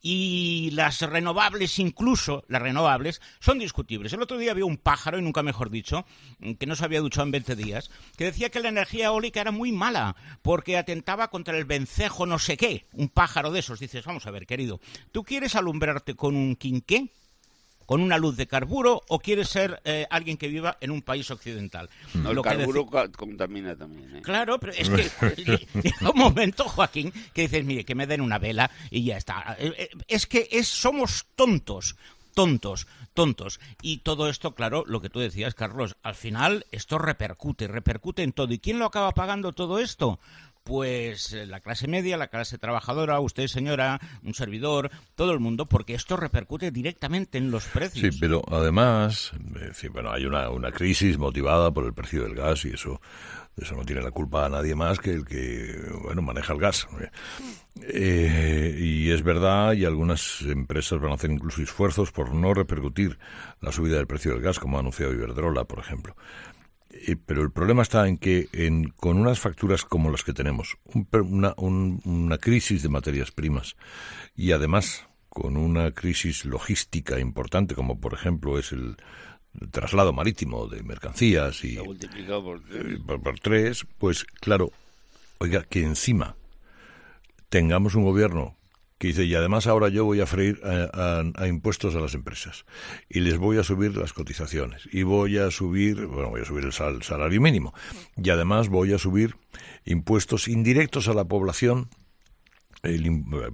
S18: Y las renovables, incluso las renovables, son discutibles. El otro día había un pájaro, y nunca mejor dicho, que no se había duchado en veinte días, que decía que la energía eólica era muy mala, porque atentaba contra el vencejo no sé qué, un pájaro de esos. Dices, vamos a ver, querido, ¿tú quieres alumbrarte con un quinqué, con una luz de carburo, o quieres ser eh, alguien que viva en un país occidental?
S5: No, el
S18: Lo
S5: carburo
S18: deci-
S5: contamina también, ¿eh?
S18: Claro, pero es que llega un momento, Joaquín, que dices, mire, que me den una vela y ya está. Es que es, somos tontos. Tontos, tontos. Y todo esto, claro, lo que tú decías, Carlos, al final esto repercute, repercute en todo. ¿Y quién lo acaba pagando todo esto? Pues la clase media, la clase trabajadora, usted, señora, un servidor, todo el mundo, porque esto repercute directamente en los precios.
S3: Sí, pero además, en fin, bueno, hay una, una crisis motivada por el precio del gas y eso, eso no tiene la culpa a nadie más que el que, bueno, maneja el gas. Eh, y es verdad, y algunas empresas van a hacer incluso esfuerzos por no repercutir la subida del precio del gas, como ha anunciado Iberdrola, por ejemplo. Eh, pero el problema está en que en, con unas facturas como las que tenemos, un, una, un, una crisis de materias primas y además con una crisis logística importante, como por ejemplo es el traslado marítimo de mercancías y
S5: multiplicado por tres.
S3: Por, por tres, pues claro, oiga, que encima tengamos un gobierno que dice, y además ahora yo voy a freír a, a, a impuestos a las empresas y les voy a subir las cotizaciones y voy a subir, bueno, voy a subir el sal, salario mínimo y además voy a subir impuestos indirectos a la población el,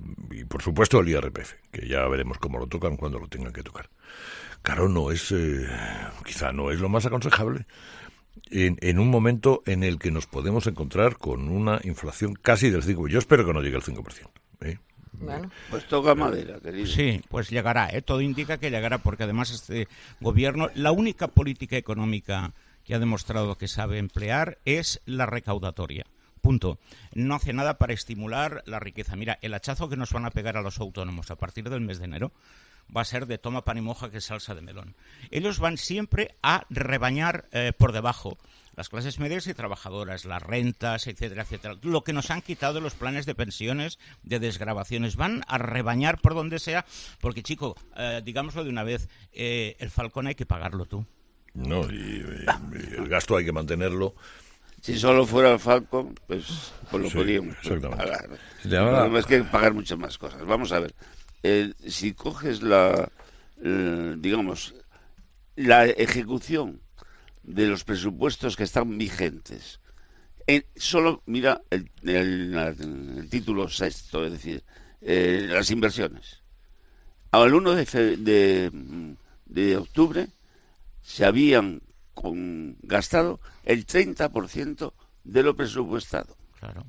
S3: y por supuesto el I R P F, que ya veremos cómo lo tocan cuando lo tengan que tocar. Claro, no es, eh, quizá no es lo más aconsejable en, en un momento en el que nos podemos encontrar con una inflación casi del cinco por ciento. Yo espero que no llegue al cinco por ciento. ¿eh?
S5: Bueno, pues toca madera, querido.
S18: Sí, pues llegará, ¿eh? Todo indica que llegará, porque además este gobierno, la única política económica que ha demostrado que sabe emplear es la recaudatoria. Punto. No hace nada para estimular la riqueza. Mira, el hachazo que nos van a pegar a los autónomos a partir del mes de enero va a ser de toma pan y moja que salsa de melón. Ellos van siempre a rebañar eh, por debajo las clases medias y trabajadoras, las rentas, etcétera, etcétera. Lo que nos han quitado de los planes de pensiones, de desgravaciones, van a rebañar por donde sea, porque, chico, eh, digámoslo de una vez, eh, el Falcón hay que pagarlo tú.
S3: No, y, y, y el gasto hay que mantenerlo.
S5: Si solo fuera el Falcon, pues, pues lo
S3: sí,
S5: podríamos pagar. Si el problema es que hay que pagar muchas más cosas. Vamos a ver, eh, si coges la, eh, digamos, la ejecución de los presupuestos que están vigentes, en, solo mira el, el, el título sexto, es decir, eh, las inversiones. Al uno de, fe, de, de octubre se habían con, gastado el treinta por ciento de lo presupuestado.
S18: Claro.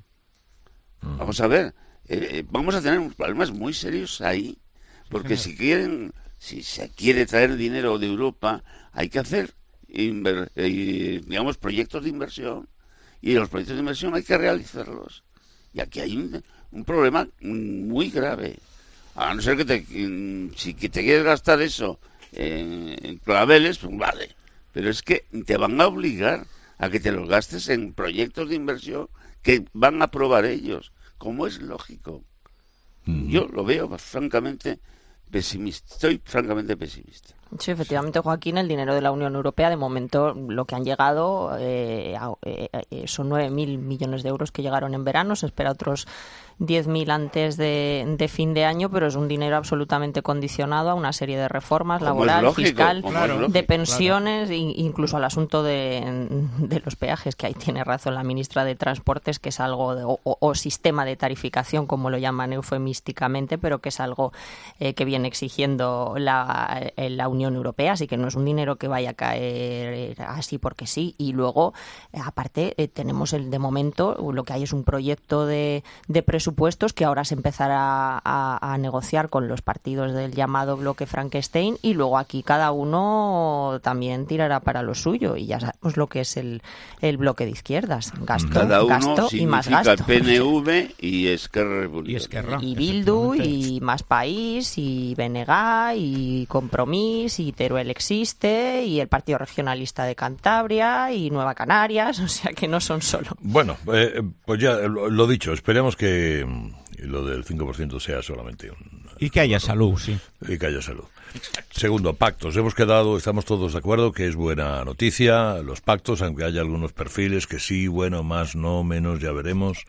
S5: Vamos a ver, eh, vamos a tener unos problemas muy serios ahí, porque sí, si quieren, si se quiere traer dinero de Europa, hay que hacer, inver, eh, digamos, proyectos de inversión, y los proyectos de inversión hay que realizarlos. Y aquí hay un, un problema muy grave. A no ser que te, si que te quieres gastar eso en, en claveles, pues vale. Pero es que te van a obligar a que te los gastes en proyectos de inversión que van a aprobar ellos, como es lógico. Mm. Yo lo veo francamente pesimista, estoy francamente pesimista.
S19: Sí, efectivamente, Joaquín, el dinero de la Unión Europea, de momento lo que han llegado eh, eh, eh, son nueve mil millones de euros que llegaron en verano, se espera otros diez mil antes de, de fin de año, pero es un dinero absolutamente condicionado a una serie de reformas laboral, lógico, fiscal, claro, de pensiones, claro, e incluso al asunto de, de los peajes, que ahí tiene razón la ministra de Transportes, que es algo, de, o, o sistema de tarificación, como lo llaman eufemísticamente, pero que es algo eh, que viene exigiendo la, la Unión Europea, así que no es un dinero que vaya a caer así porque sí. Y luego, aparte, eh, tenemos el de momento, lo que hay es un proyecto de, de presupuesto supuestos que ahora se empezará a, a negociar con los partidos del llamado bloque Frankenstein, y luego aquí cada uno también tirará para lo suyo, y ya sabemos lo que es el, el bloque de izquierdas, gasto,
S5: cada uno
S19: gasto y más gasto.
S5: P N V y Esquerra Republicana.
S18: Y, Esquerra,
S19: y Bildu, y Más País, y B N G, y Compromís, y Teruel existe, y el Partido Regionalista de Cantabria, y Nueva Canarias, o sea que no son solo.
S3: Bueno, eh, pues ya lo, lo dicho, esperemos que lo del cinco por ciento sea solamente un...
S18: Y que haya salud, sí.
S3: Y que haya salud. Segundo, pactos. Hemos quedado, estamos todos de acuerdo que es buena noticia los pactos, aunque haya algunos perfiles que sí, bueno, más, no, menos, ya veremos.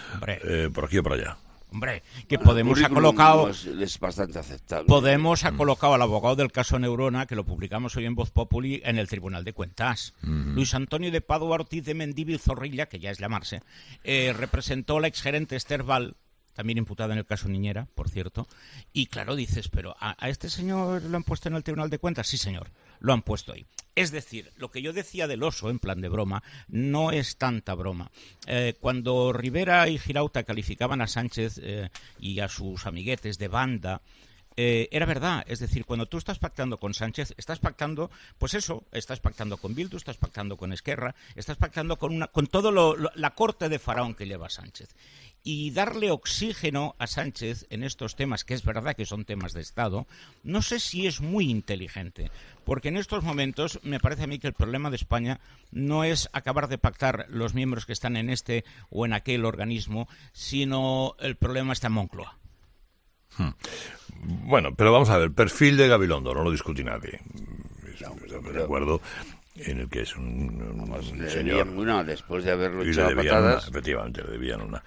S3: Eh, por aquí o por allá.
S18: Hombre, que bueno, Podemos ha colocado...
S5: Es, es bastante aceptable.
S18: Podemos ha colocado al abogado del caso Neurona, que lo publicamos hoy en Voz Populi, en el Tribunal de Cuentas. Mm. Luis Antonio de Padua Ortiz de Mendívil Zorrilla, que ya es llamarse, eh, representó a la exgerente Esther Val, también imputada en el caso Niñera, por cierto. Y claro, dices, pero ¿a, a este señor lo han puesto en el Tribunal de Cuentas? Sí, señor, lo han puesto ahí. Es decir, lo que yo decía del oso, en plan de broma, no es tanta broma. Eh, cuando Rivera y Girauta calificaban a Sánchez eh, y a sus amiguetes de banda, Eh, era verdad, es decir, cuando tú estás pactando con Sánchez, estás pactando, pues eso, estás pactando con Bildu, estás pactando con Esquerra, estás pactando con una, con todo lo, lo, la corte de faraón que lleva Sánchez. Y darle oxígeno a Sánchez en estos temas, que es verdad que son temas de Estado, no sé si es muy inteligente, porque en estos momentos me parece a mí que el problema de España no es acabar de pactar los miembros que están en este o en aquel organismo, sino el problema está en Moncloa.
S3: Hmm. Bueno, pero vamos a ver, perfil de Gabilondo, no lo discutí nadie. me recuerdo, en el que es un, un, un
S5: le
S3: señor...
S5: debían una, después de haberlo
S3: y
S5: echado
S3: le debían
S5: patadas.
S3: Una, efectivamente, le debían una.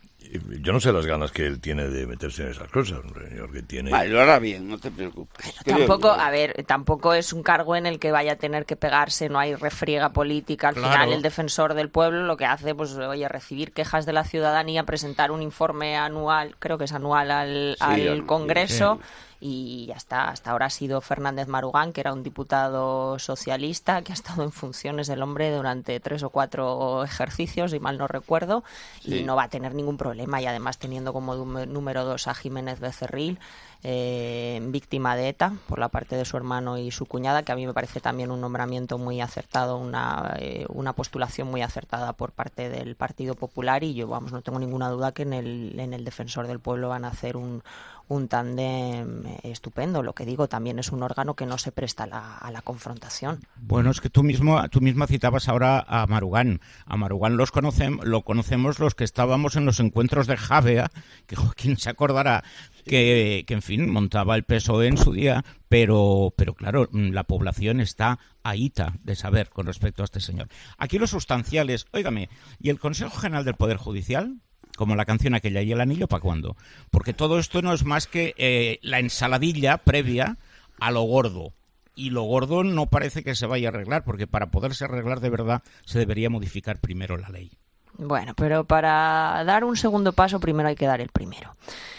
S3: Yo no sé las ganas que él tiene de meterse en esas cosas, un señor que tiene...
S5: Vale, lo hará bien, no te preocupes.
S19: Tampoco, a ver, tampoco es un cargo en el que vaya a tener que pegarse, no hay refriega política. Al
S18: Claro.
S19: final, el defensor del pueblo lo que hace, pues, oye, recibir quejas de la ciudadanía, presentar un informe anual, creo que es anual al,
S5: Sí,
S19: al
S5: al-
S19: Congreso.
S5: sí.
S19: Y ya está, hasta ahora ha sido Fernández Marugán, que era un diputado socialista, que ha estado en funciones del hombre durante tres o cuatro ejercicios, si mal no recuerdo,
S5: Sí.
S19: y no va a tener ningún problema. Y además teniendo como dum- número dos a Jiménez Becerril, eh, víctima de ETA por la parte de su hermano y su cuñada, que a mí me parece también un nombramiento muy acertado, una, eh, una postulación muy acertada por parte del Partido Popular, y yo, vamos, no tengo ninguna duda que en el, en el Defensor del Pueblo van a hacer un, un tándem estupendo. Lo que digo, también es un órgano que no se presta a la, a la confrontación.
S18: Bueno, es que tú mismo, tú misma citabas ahora a Marugán. A Marugán los conocem, lo conocemos los que estábamos en los encuentros de Javea, que Joaquín se acordará, que, que en fin, montaba el P S O E en su día, pero, pero claro, la población está ahita de saber con respecto a este señor. Aquí lo sustancial es, óigame, ¿y el Consejo General del Poder Judicial? Como la canción aquella, ¿y el anillo para cuándo? Porque todo esto no es más que eh, la ensaladilla previa a lo gordo. Y lo gordo no parece que se vaya a arreglar, porque para poderse arreglar de verdad se debería modificar primero la ley.
S19: Bueno, pero para dar un segundo paso primero hay que dar el primero.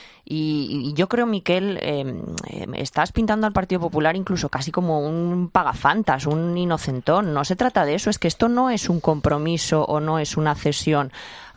S19: Y, y yo creo, Miquel, eh, eh, estás pintando al Partido Popular incluso casi como un pagafantas, un inocentón. No se trata de eso, es que esto no es un compromiso o no es una cesión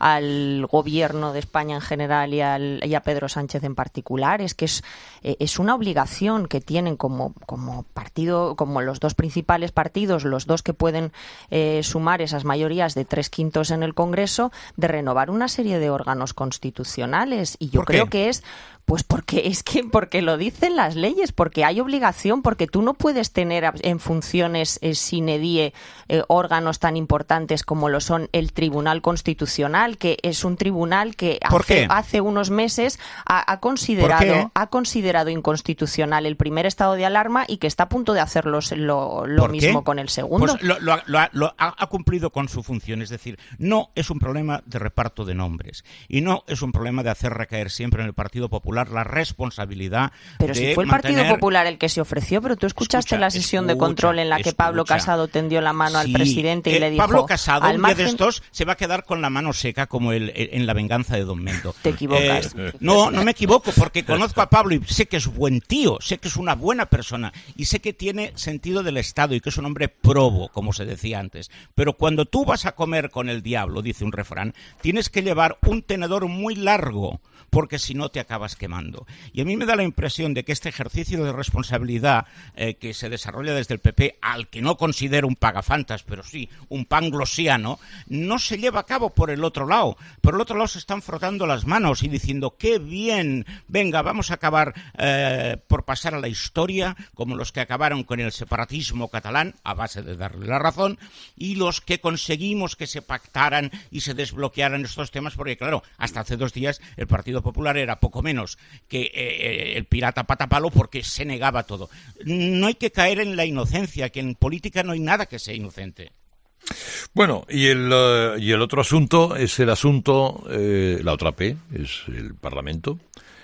S19: al gobierno de España en general y, al, y a Pedro Sánchez en particular. Es que es, eh, es una obligación que tienen como, como partido, como los dos principales partidos, los dos que pueden eh, sumar esas mayorías de tres quintos en el Congreso, de renovar una serie de órganos constitucionales. Y yo
S18: ¿Por qué?
S19: creo que es pues porque es que porque lo dicen las leyes, porque hay obligación, porque tú no puedes tener en funciones eh, sine die eh, órganos tan importantes como lo son el Tribunal Constitucional, que es un tribunal que hace, hace unos meses ha, ha considerado ha considerado inconstitucional el primer estado de alarma y que está a punto de hacer lo, lo, lo mismo
S18: qué?
S19: con el segundo.
S18: Pues lo, lo, lo, lo ha, ha cumplido con su función, es decir, no es un problema de reparto de nombres y no es un problema de hacer recaer siempre en el Partido Popular la responsabilidad
S19: pero
S18: de
S19: si fue el
S18: mantener...
S19: Partido Popular el que se ofreció, pero tú escuchaste
S18: Escucha,
S19: la sesión
S18: escucha,
S19: de control en la que Pablo
S18: escucha.
S19: Casado tendió la mano
S18: Sí,
S19: al presidente y
S18: eh,
S19: le dijo...
S18: Pablo Casado,
S19: al
S18: un
S19: margen...
S18: día de estos, se va a quedar con la mano seca como el, en La venganza de Don Mendo.
S19: Te equivocas.
S18: Eh, no, no me equivoco, porque conozco a Pablo y sé que es buen tío, sé que es una buena persona y sé que tiene sentido del Estado y que es un hombre probo, como se decía antes. Pero cuando tú vas a comer con el diablo, dice un refrán, tienes que llevar un tenedor muy largo, porque si no te acabas quemando. Y a mí me da la impresión de que este ejercicio de responsabilidad eh, que se desarrolla desde el P P, al que no considero un pagafantas, pero sí un panglosiano, no se lleva a cabo por el otro lado. Por el otro lado se están frotando las manos y diciendo, ¡qué bien! Venga, vamos a acabar eh, por pasar a la historia, como los que acabaron con el separatismo catalán, a base de darle la razón, y los que conseguimos que se pactaran y se desbloquearan estos temas, porque claro, hasta hace dos días el Partido Popular era poco menos que eh, el pirata patapalo porque se negaba todo. No hay que caer en la inocencia, que en política no hay nada que sea inocente.
S3: Bueno, y el, uh, y el otro asunto es el asunto, eh, la otra P, es el Parlamento,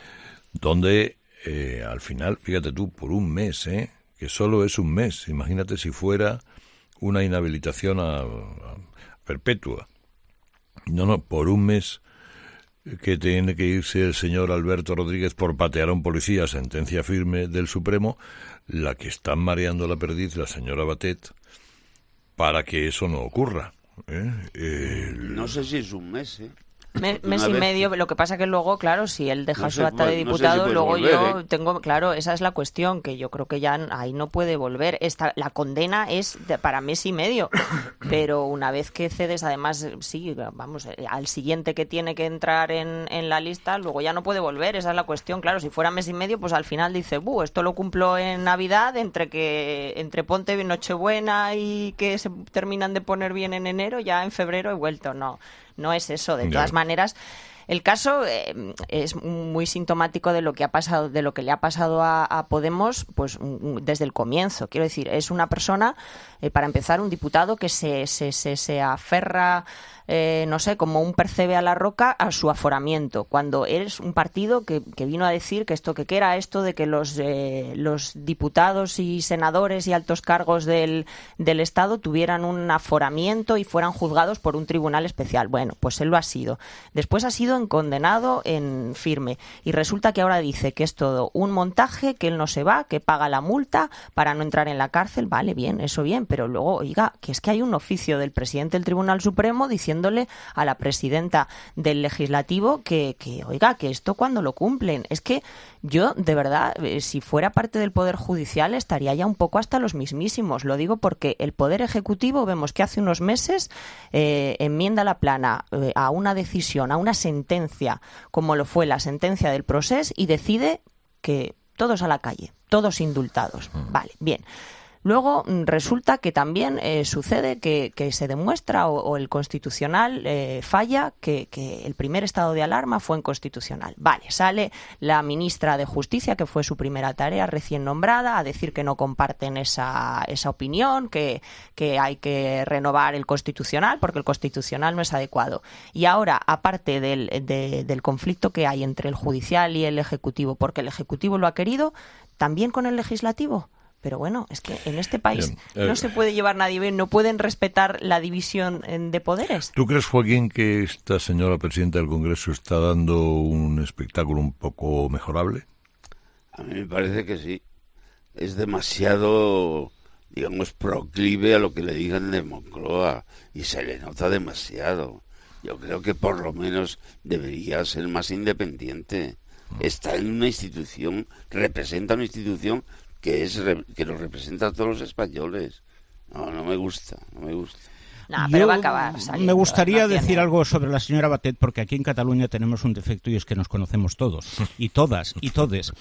S3: donde eh, al final, fíjate tú, por un mes, ¿eh? que solo es un mes, imagínate si fuera una inhabilitación a, a perpetua. No, no, por un mes que tiene que irse el señor Alberto Rodríguez por patear a un policía, sentencia firme del Supremo, la que está mareando la perdiz, la señora Batet, para que eso no ocurra. ¿eh? El...
S5: No sé si es un mes, ¿eh?
S19: Mes, mes y medio, lo que pasa que luego, claro, si él deja
S5: no
S19: su acta
S5: puede,
S19: de diputado,
S5: no sé si
S19: luego
S5: volver,
S19: yo
S5: ¿eh?
S19: tengo, claro, esa es la cuestión, que yo creo que ya ahí no puede volver. Esta, la condena es de, para mes y medio, pero una vez que cedes, además, sí, vamos, al siguiente que tiene que entrar en, en la lista, luego ya no puede volver, esa es la cuestión. Claro, si fuera mes y medio, pues al final dice, buh, esto lo cumplo en Navidad, entre que entre Ponte y Nochebuena y que se terminan de poner bien en enero, ya en febrero he vuelto. No, no es eso, de todas maneras... El caso eh, es muy sintomático de lo que ha pasado, de lo que le ha pasado a, a Podemos, pues desde el comienzo. Quiero decir, es una persona, eh, para empezar, un diputado que se, se, se, se aferra, eh, no sé, como un percebe a la roca a su aforamiento, cuando eres un partido que, que vino a decir que esto que, que era esto de que los, eh, los diputados y senadores y altos cargos del, del Estado tuvieran un aforamiento y fueran juzgados por un tribunal especial. Bueno, pues él lo ha sido. Después ha sido condenado en firme y resulta que ahora dice que es todo un montaje, que él no se va, que paga la multa para no entrar en la cárcel. Vale, bien, eso bien, pero luego, oiga, que es que hay un oficio del presidente del Tribunal Supremo diciéndole a la presidenta del Legislativo que, que oiga, que esto cuando lo cumplen. Es que yo, de verdad, eh, si fuera parte del Poder Judicial estaría ya un poco hasta los mismísimos. Lo digo porque el Poder Ejecutivo vemos que hace unos meses eh, enmienda la plana eh, a una decisión, a una sentencia, como lo fue la sentencia del Procés, y decide que todos a la calle, todos indultados. Vale, bien. Luego resulta que también eh, sucede que, que se demuestra o, o el Constitucional eh, falla que, que el primer estado de alarma fue inconstitucional. Vale, sale la ministra de Justicia, que fue su primera tarea recién nombrada, a decir que no comparten esa, esa opinión, que, que hay que renovar el Constitucional porque el Constitucional no es adecuado. Y ahora, aparte del, de, del conflicto que hay entre el Judicial y el Ejecutivo, porque el Ejecutivo lo ha querido, también con el Legislativo. Pero bueno, es que en este país bien, eh, no se puede llevar nadie bien, no pueden respetar la división de poderes.
S3: ¿Tú crees, Joaquín, que esta señora presidenta del Congreso está dando un espectáculo un poco mejorable?
S5: A mí me parece que sí. Es demasiado, digamos, proclive a lo que le digan de Moncloa y se le nota demasiado. Yo creo que por lo menos debería ser más independiente. Está en una institución, representa una institución que es que lo representa a todos los españoles. No, no me gusta, no me gusta.
S19: No, pero Yo va a acabar saliendo,
S18: me gustaría
S19: no
S18: decir
S19: tiene...
S18: algo sobre la señora Batet, porque aquí en Cataluña tenemos un defecto y es que nos conocemos todos, y todas, y todes.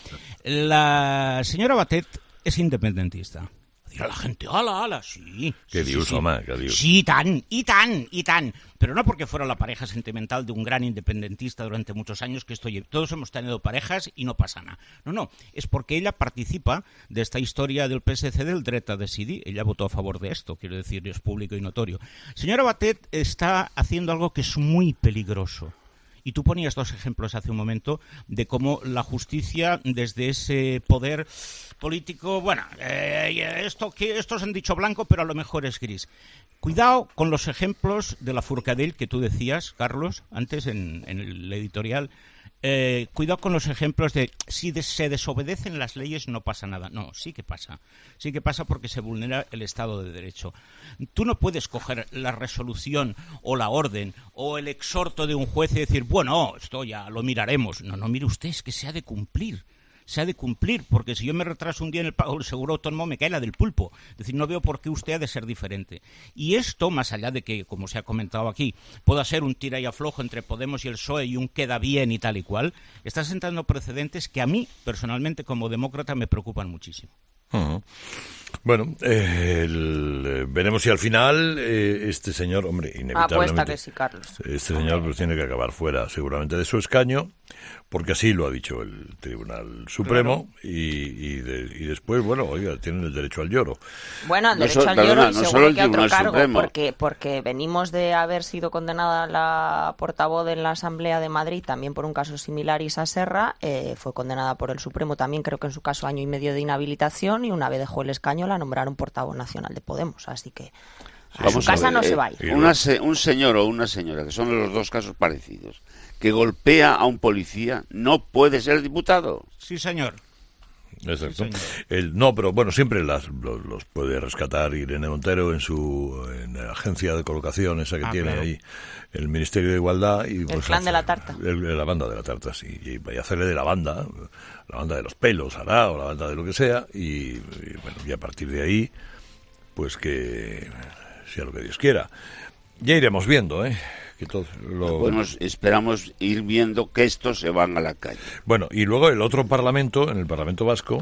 S18: La señora Batet es independentista. Dirá la gente, ala, ala, sí.
S3: Que
S18: sí,
S3: dios,
S18: sí,
S3: home, que dios.
S18: Sí, tan, y tan, y tan. Pero no porque fuera la pareja sentimental de un gran independentista durante muchos años, que esto todos hemos tenido parejas y no pasa nada. No, no, es porque ella participa de esta historia del P S C del dret a decidir. Ella votó a favor de esto, quiero decir, es público y notorio. Señora Batet está haciendo algo que es muy peligroso. Y tú ponías dos ejemplos hace un momento de cómo la justicia, desde ese poder político, bueno, eh, esto que estos han dicho blanco, pero a lo mejor es gris. Cuidado con los ejemplos de la Forcadell que tú decías, Carlos, antes en, en el editorial. Eh, cuidado con los ejemplos de si de, se desobedecen las leyes no pasa nada. No, sí que pasa. Sí que pasa porque se vulnera el Estado de Derecho. Tú no puedes coger la resolución o la orden o el exhorto de un juez y decir, bueno, esto ya lo miraremos. No, no, mire usted, es que se ha de cumplir. Se ha de cumplir, porque si yo me retraso un día en el pago del seguro autónomo me cae la del pulpo. Es decir, no veo por qué usted ha de ser diferente. Y esto, más allá de que, como se ha comentado aquí, pueda ser un tira y aflojo entre Podemos y el P S O E y un queda bien y tal y cual, está sentando precedentes que a mí, personalmente, como demócrata, me preocupan muchísimo.
S3: Uh-huh. Bueno, eh, el, eh, veremos si al final eh, este señor, hombre, inevitablemente...
S19: Apuesta que sí, Carlos.
S3: Este señor pues tiene que acabar fuera, seguramente, de su escaño, porque así lo ha dicho el Tribunal Supremo, claro. y, y, de, y después, bueno, oiga, tienen el derecho al lloro.
S19: Bueno, el
S3: no
S19: derecho
S3: so,
S19: al
S3: perdona,
S19: lloro y
S3: no
S19: seguro que a otro
S3: Tribunal
S19: cargo,
S3: Supremo.
S19: porque, porque venimos de haber sido condenada la portavoz en la Asamblea de Madrid, también por un caso similar, Isa Serra, eh, fue condenada por el Supremo también, creo que en su caso año y medio de inhabilitación, y una vez dejó el escaño la nombraron portavoz nacional de Podemos, así que a
S5: Vamos
S19: su casa
S5: a ver,
S19: no
S5: eh,
S19: se va a ir.
S5: Una se, un señor o una señora, que son los dos casos parecidos, que golpea a un policía, no puede ser diputado.
S18: Sí, señor.
S3: Exacto. Sí, el, no, pero bueno, siempre las, los, los puede rescatar Irene Montero en su en la agencia de colocación, esa que ah, tiene claro. ahí, el Ministerio de Igualdad. Y,
S19: el
S3: pues,
S19: clan de la tarta.
S3: El, la banda de la tarta, sí. Y vaya a hacerle de la banda, la banda de los pelos hará, o la banda de lo que sea, y, y bueno, y a partir de ahí, pues que sea lo que Dios quiera. Ya iremos viendo, ¿eh? Que todo lo...
S5: Bueno, esperamos ir viendo que estos se van a la calle.
S3: Bueno, y luego el otro Parlamento, en el Parlamento Vasco,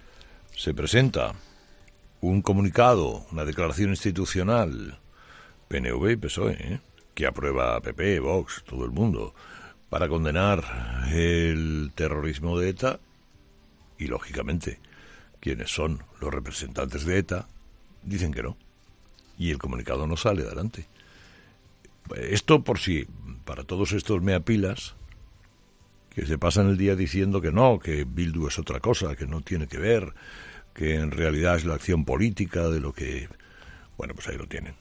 S3: se presenta un comunicado, una declaración institucional, P N V y P S O E, ¿eh? que aprueba P P, Vox, todo el mundo, para condenar el terrorismo de ETA y, lógicamente, quienes son los representantes de ETA dicen que no. Y el comunicado no sale adelante. Esto por si, para todos estos meapilas que se pasan el día diciendo que no, que Bildu es otra cosa, que no tiene que ver, que en realidad es la acción política de lo que... Bueno, pues ahí lo tienen.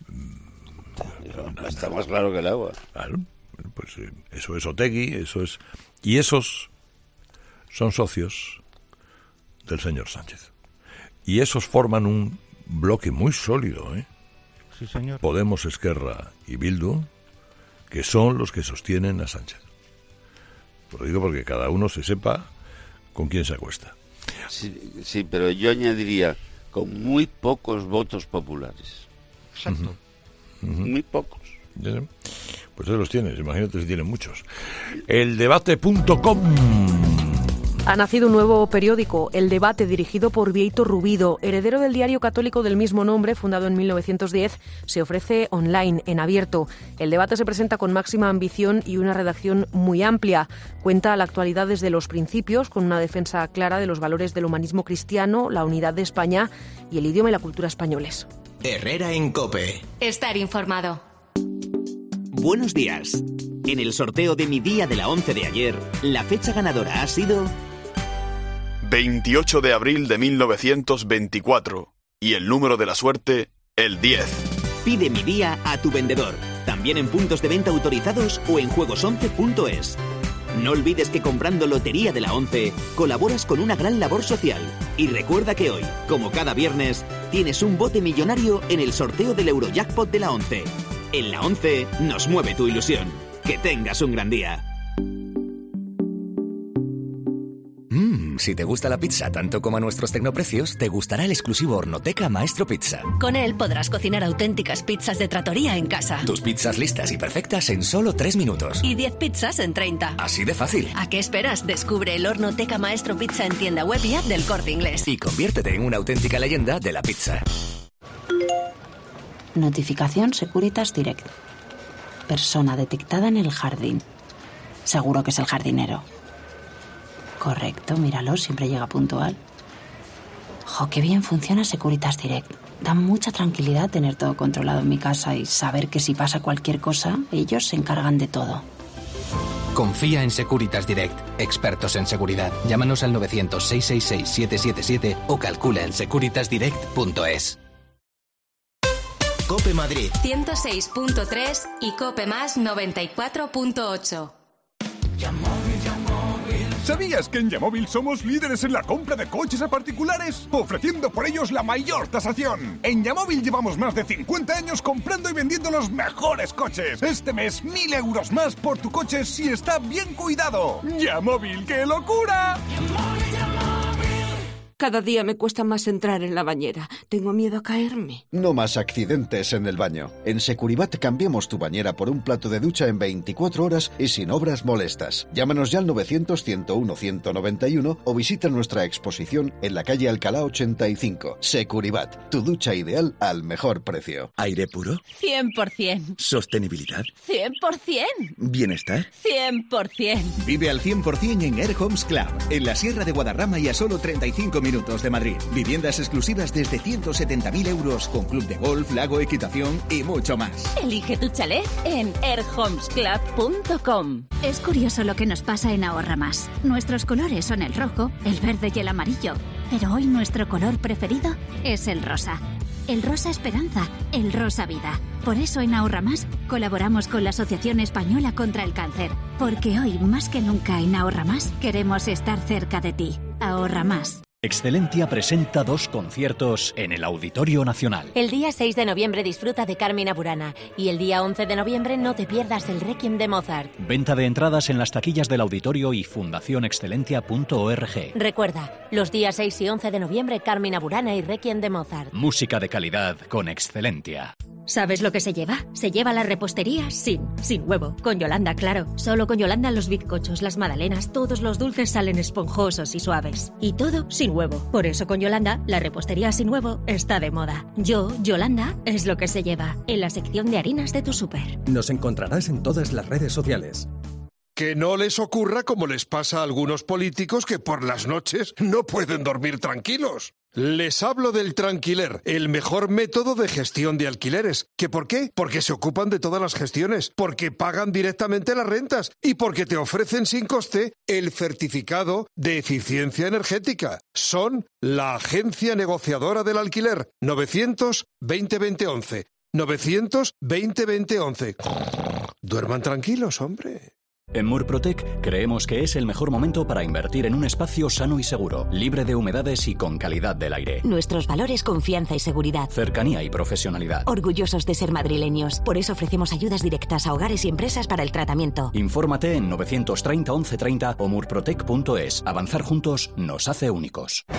S5: Está más claro que el agua.
S3: Claro, pues eso es Otegi, eso es... Y esos son socios del señor Sánchez. Y esos forman un bloque muy sólido, ¿eh?
S18: Sí, señor.
S3: Podemos, Esquerra y Bildu, que son los que sostienen a Sánchez. Lo digo porque cada uno se sepa con quién se acuesta.
S5: Sí, sí, pero yo añadiría con muy pocos votos populares.
S18: Exacto.
S3: Uh-huh. Uh-huh.
S5: Muy pocos.
S3: Pues ahí los tienes, imagínate si tienen muchos. El debate punto com.
S11: Ha nacido un nuevo periódico, El Debate, dirigido por Bieito Rubido, heredero del diario católico del mismo nombre, fundado en mil novecientos diez. Se ofrece online, en abierto. El Debate se presenta con máxima ambición y una redacción muy amplia. Cuenta la actualidad desde los principios, con una defensa clara de los valores del humanismo cristiano, la unidad de España y el idioma y la cultura españoles.
S1: Herrera en COPE.
S2: Estar informado.
S21: Buenos días. En el sorteo de mi día de la once de ayer, la fecha ganadora ha sido...
S22: veintiocho de abril de mil novecientos veinticuatro. Y el número de la suerte, el diez.
S21: Pide mi día a tu vendedor. También en puntos de venta autorizados o en juegos once punto es. No olvides que comprando Lotería de la once, colaboras con una gran labor social. Y recuerda que hoy, como cada viernes, tienes un bote millonario en el sorteo del Eurojackpot de la once. En la once nos mueve tu ilusión. Que tengas un gran día.
S23: Mmm, si te gusta la pizza tanto como a nuestros tecnoprecios, te gustará el exclusivo Hornoteca Maestro Pizza.
S24: Con él podrás cocinar auténticas pizzas de trattoria en casa.
S23: Tus pizzas listas y perfectas en solo tres minutos.
S24: Y diez pizzas en treinta.
S23: Así de fácil.
S24: ¿A qué esperas? Descubre el Hornoteca Maestro Pizza en tienda web y app del Corte Inglés.
S23: Y conviértete en una auténtica leyenda de la pizza.
S25: Notificación Securitas Direct. Persona detectada en el jardín. Seguro que es el jardinero. Correcto, míralo, siempre llega puntual. Jo, qué bien funciona Securitas Direct. Da mucha tranquilidad tener todo controlado en mi casa y saber que si pasa cualquier cosa, ellos se encargan de todo.
S23: Confía en Securitas Direct, expertos en seguridad. Llámanos al novecientos, seiscientos sesenta y seis, setecientos setenta y siete o calcula en securitas direct punto es.
S1: COPE Madrid
S2: ciento seis punto tres y COPE Más noventa y cuatro punto ocho.
S26: ¿Sabías que en Yamóvil somos líderes en la compra de coches a particulares? Ofreciendo por ellos la mayor tasación. En Yamóvil llevamos más de cincuenta años comprando y vendiendo los mejores coches. Este mes, mil euros más por tu coche si está bien cuidado. Yamóvil, ¡qué locura!
S27: Cada día me cuesta más entrar en la bañera. Tengo miedo a caerme.
S28: No más accidentes en el baño. En Securibat cambiamos tu bañera por un plato de ducha en veinticuatro horas y sin obras molestas. Llámanos ya al novecientos, ciento uno, ciento noventa y uno o visita nuestra exposición en la calle Alcalá ochenta y cinco. Securibat, tu ducha ideal al mejor precio.
S23: ¿Aire puro?
S24: cien por ciento.
S23: ¿Sostenibilidad?
S24: cien por ciento.
S23: ¿Bienestar?
S24: cien por ciento.
S10: Vive al cien por ciento en Air Homes Club, en la Sierra de Guadarrama y a solo treinta y cinco minutos de Madrid. Viviendas exclusivas desde ciento setenta mil euros con club de golf, lago, equitación y mucho más.
S24: Elige tu chalet en air homes club punto com.
S29: Es curioso lo que nos pasa en Ahorra Más. Nuestros colores son el rojo, el verde y el amarillo. Pero hoy nuestro color preferido es el rosa. El rosa esperanza, el rosa vida. Por eso en Ahorra Más colaboramos con la Asociación Española contra el Cáncer. Porque hoy, más que nunca en Ahorra Más, queremos estar cerca de ti. Ahorra Más.
S31: Excelentia presenta dos conciertos en el Auditorio Nacional.
S32: El día seis de noviembre disfruta de Carmina Burana y el día once de noviembre no te pierdas el Requiem de Mozart.
S31: Venta de entradas en las taquillas del auditorio y fundación excelentia punto org.
S32: Recuerda, los días seis y once de noviembre Carmina Burana y Requiem de Mozart.
S31: Música de calidad con Excelentia.
S29: ¿Sabes lo que se lleva? Se lleva la repostería sin, sin huevo. Con Yolanda, claro. Solo con Yolanda los bizcochos, las magdalenas, todos los dulces salen esponjosos y suaves. Y todo sin huevo. Por eso con Yolanda, la repostería sin huevo está de moda. Yo, Yolanda, es lo que se lleva. En la sección de harinas de tu súper.
S33: Nos encontrarás en todas las redes sociales.
S4: Que no les ocurra como les pasa a algunos políticos que por las noches no pueden dormir tranquilos. Les hablo del Tranquiler, el mejor método de gestión de alquileres. ¿Qué por qué? Porque se ocupan de todas las gestiones, porque pagan directamente las rentas y porque te ofrecen sin coste el certificado de eficiencia energética. Son la agencia negociadora del alquiler. novecientos veinte veinte once. novecientos veinte veinte once. Duerman tranquilos, hombre.
S31: En Murprotec creemos que es el mejor momento para invertir en un espacio sano y seguro, libre de humedades y con calidad del aire.
S6: Nuestros valores: confianza y seguridad.
S31: Cercanía y profesionalidad.
S6: Orgullosos de ser madrileños. Por eso ofrecemos ayudas directas a hogares y empresas para el tratamiento.
S31: Infórmate en novecientos treinta once treinta o murprotec punto es. Avanzar juntos nos hace únicos.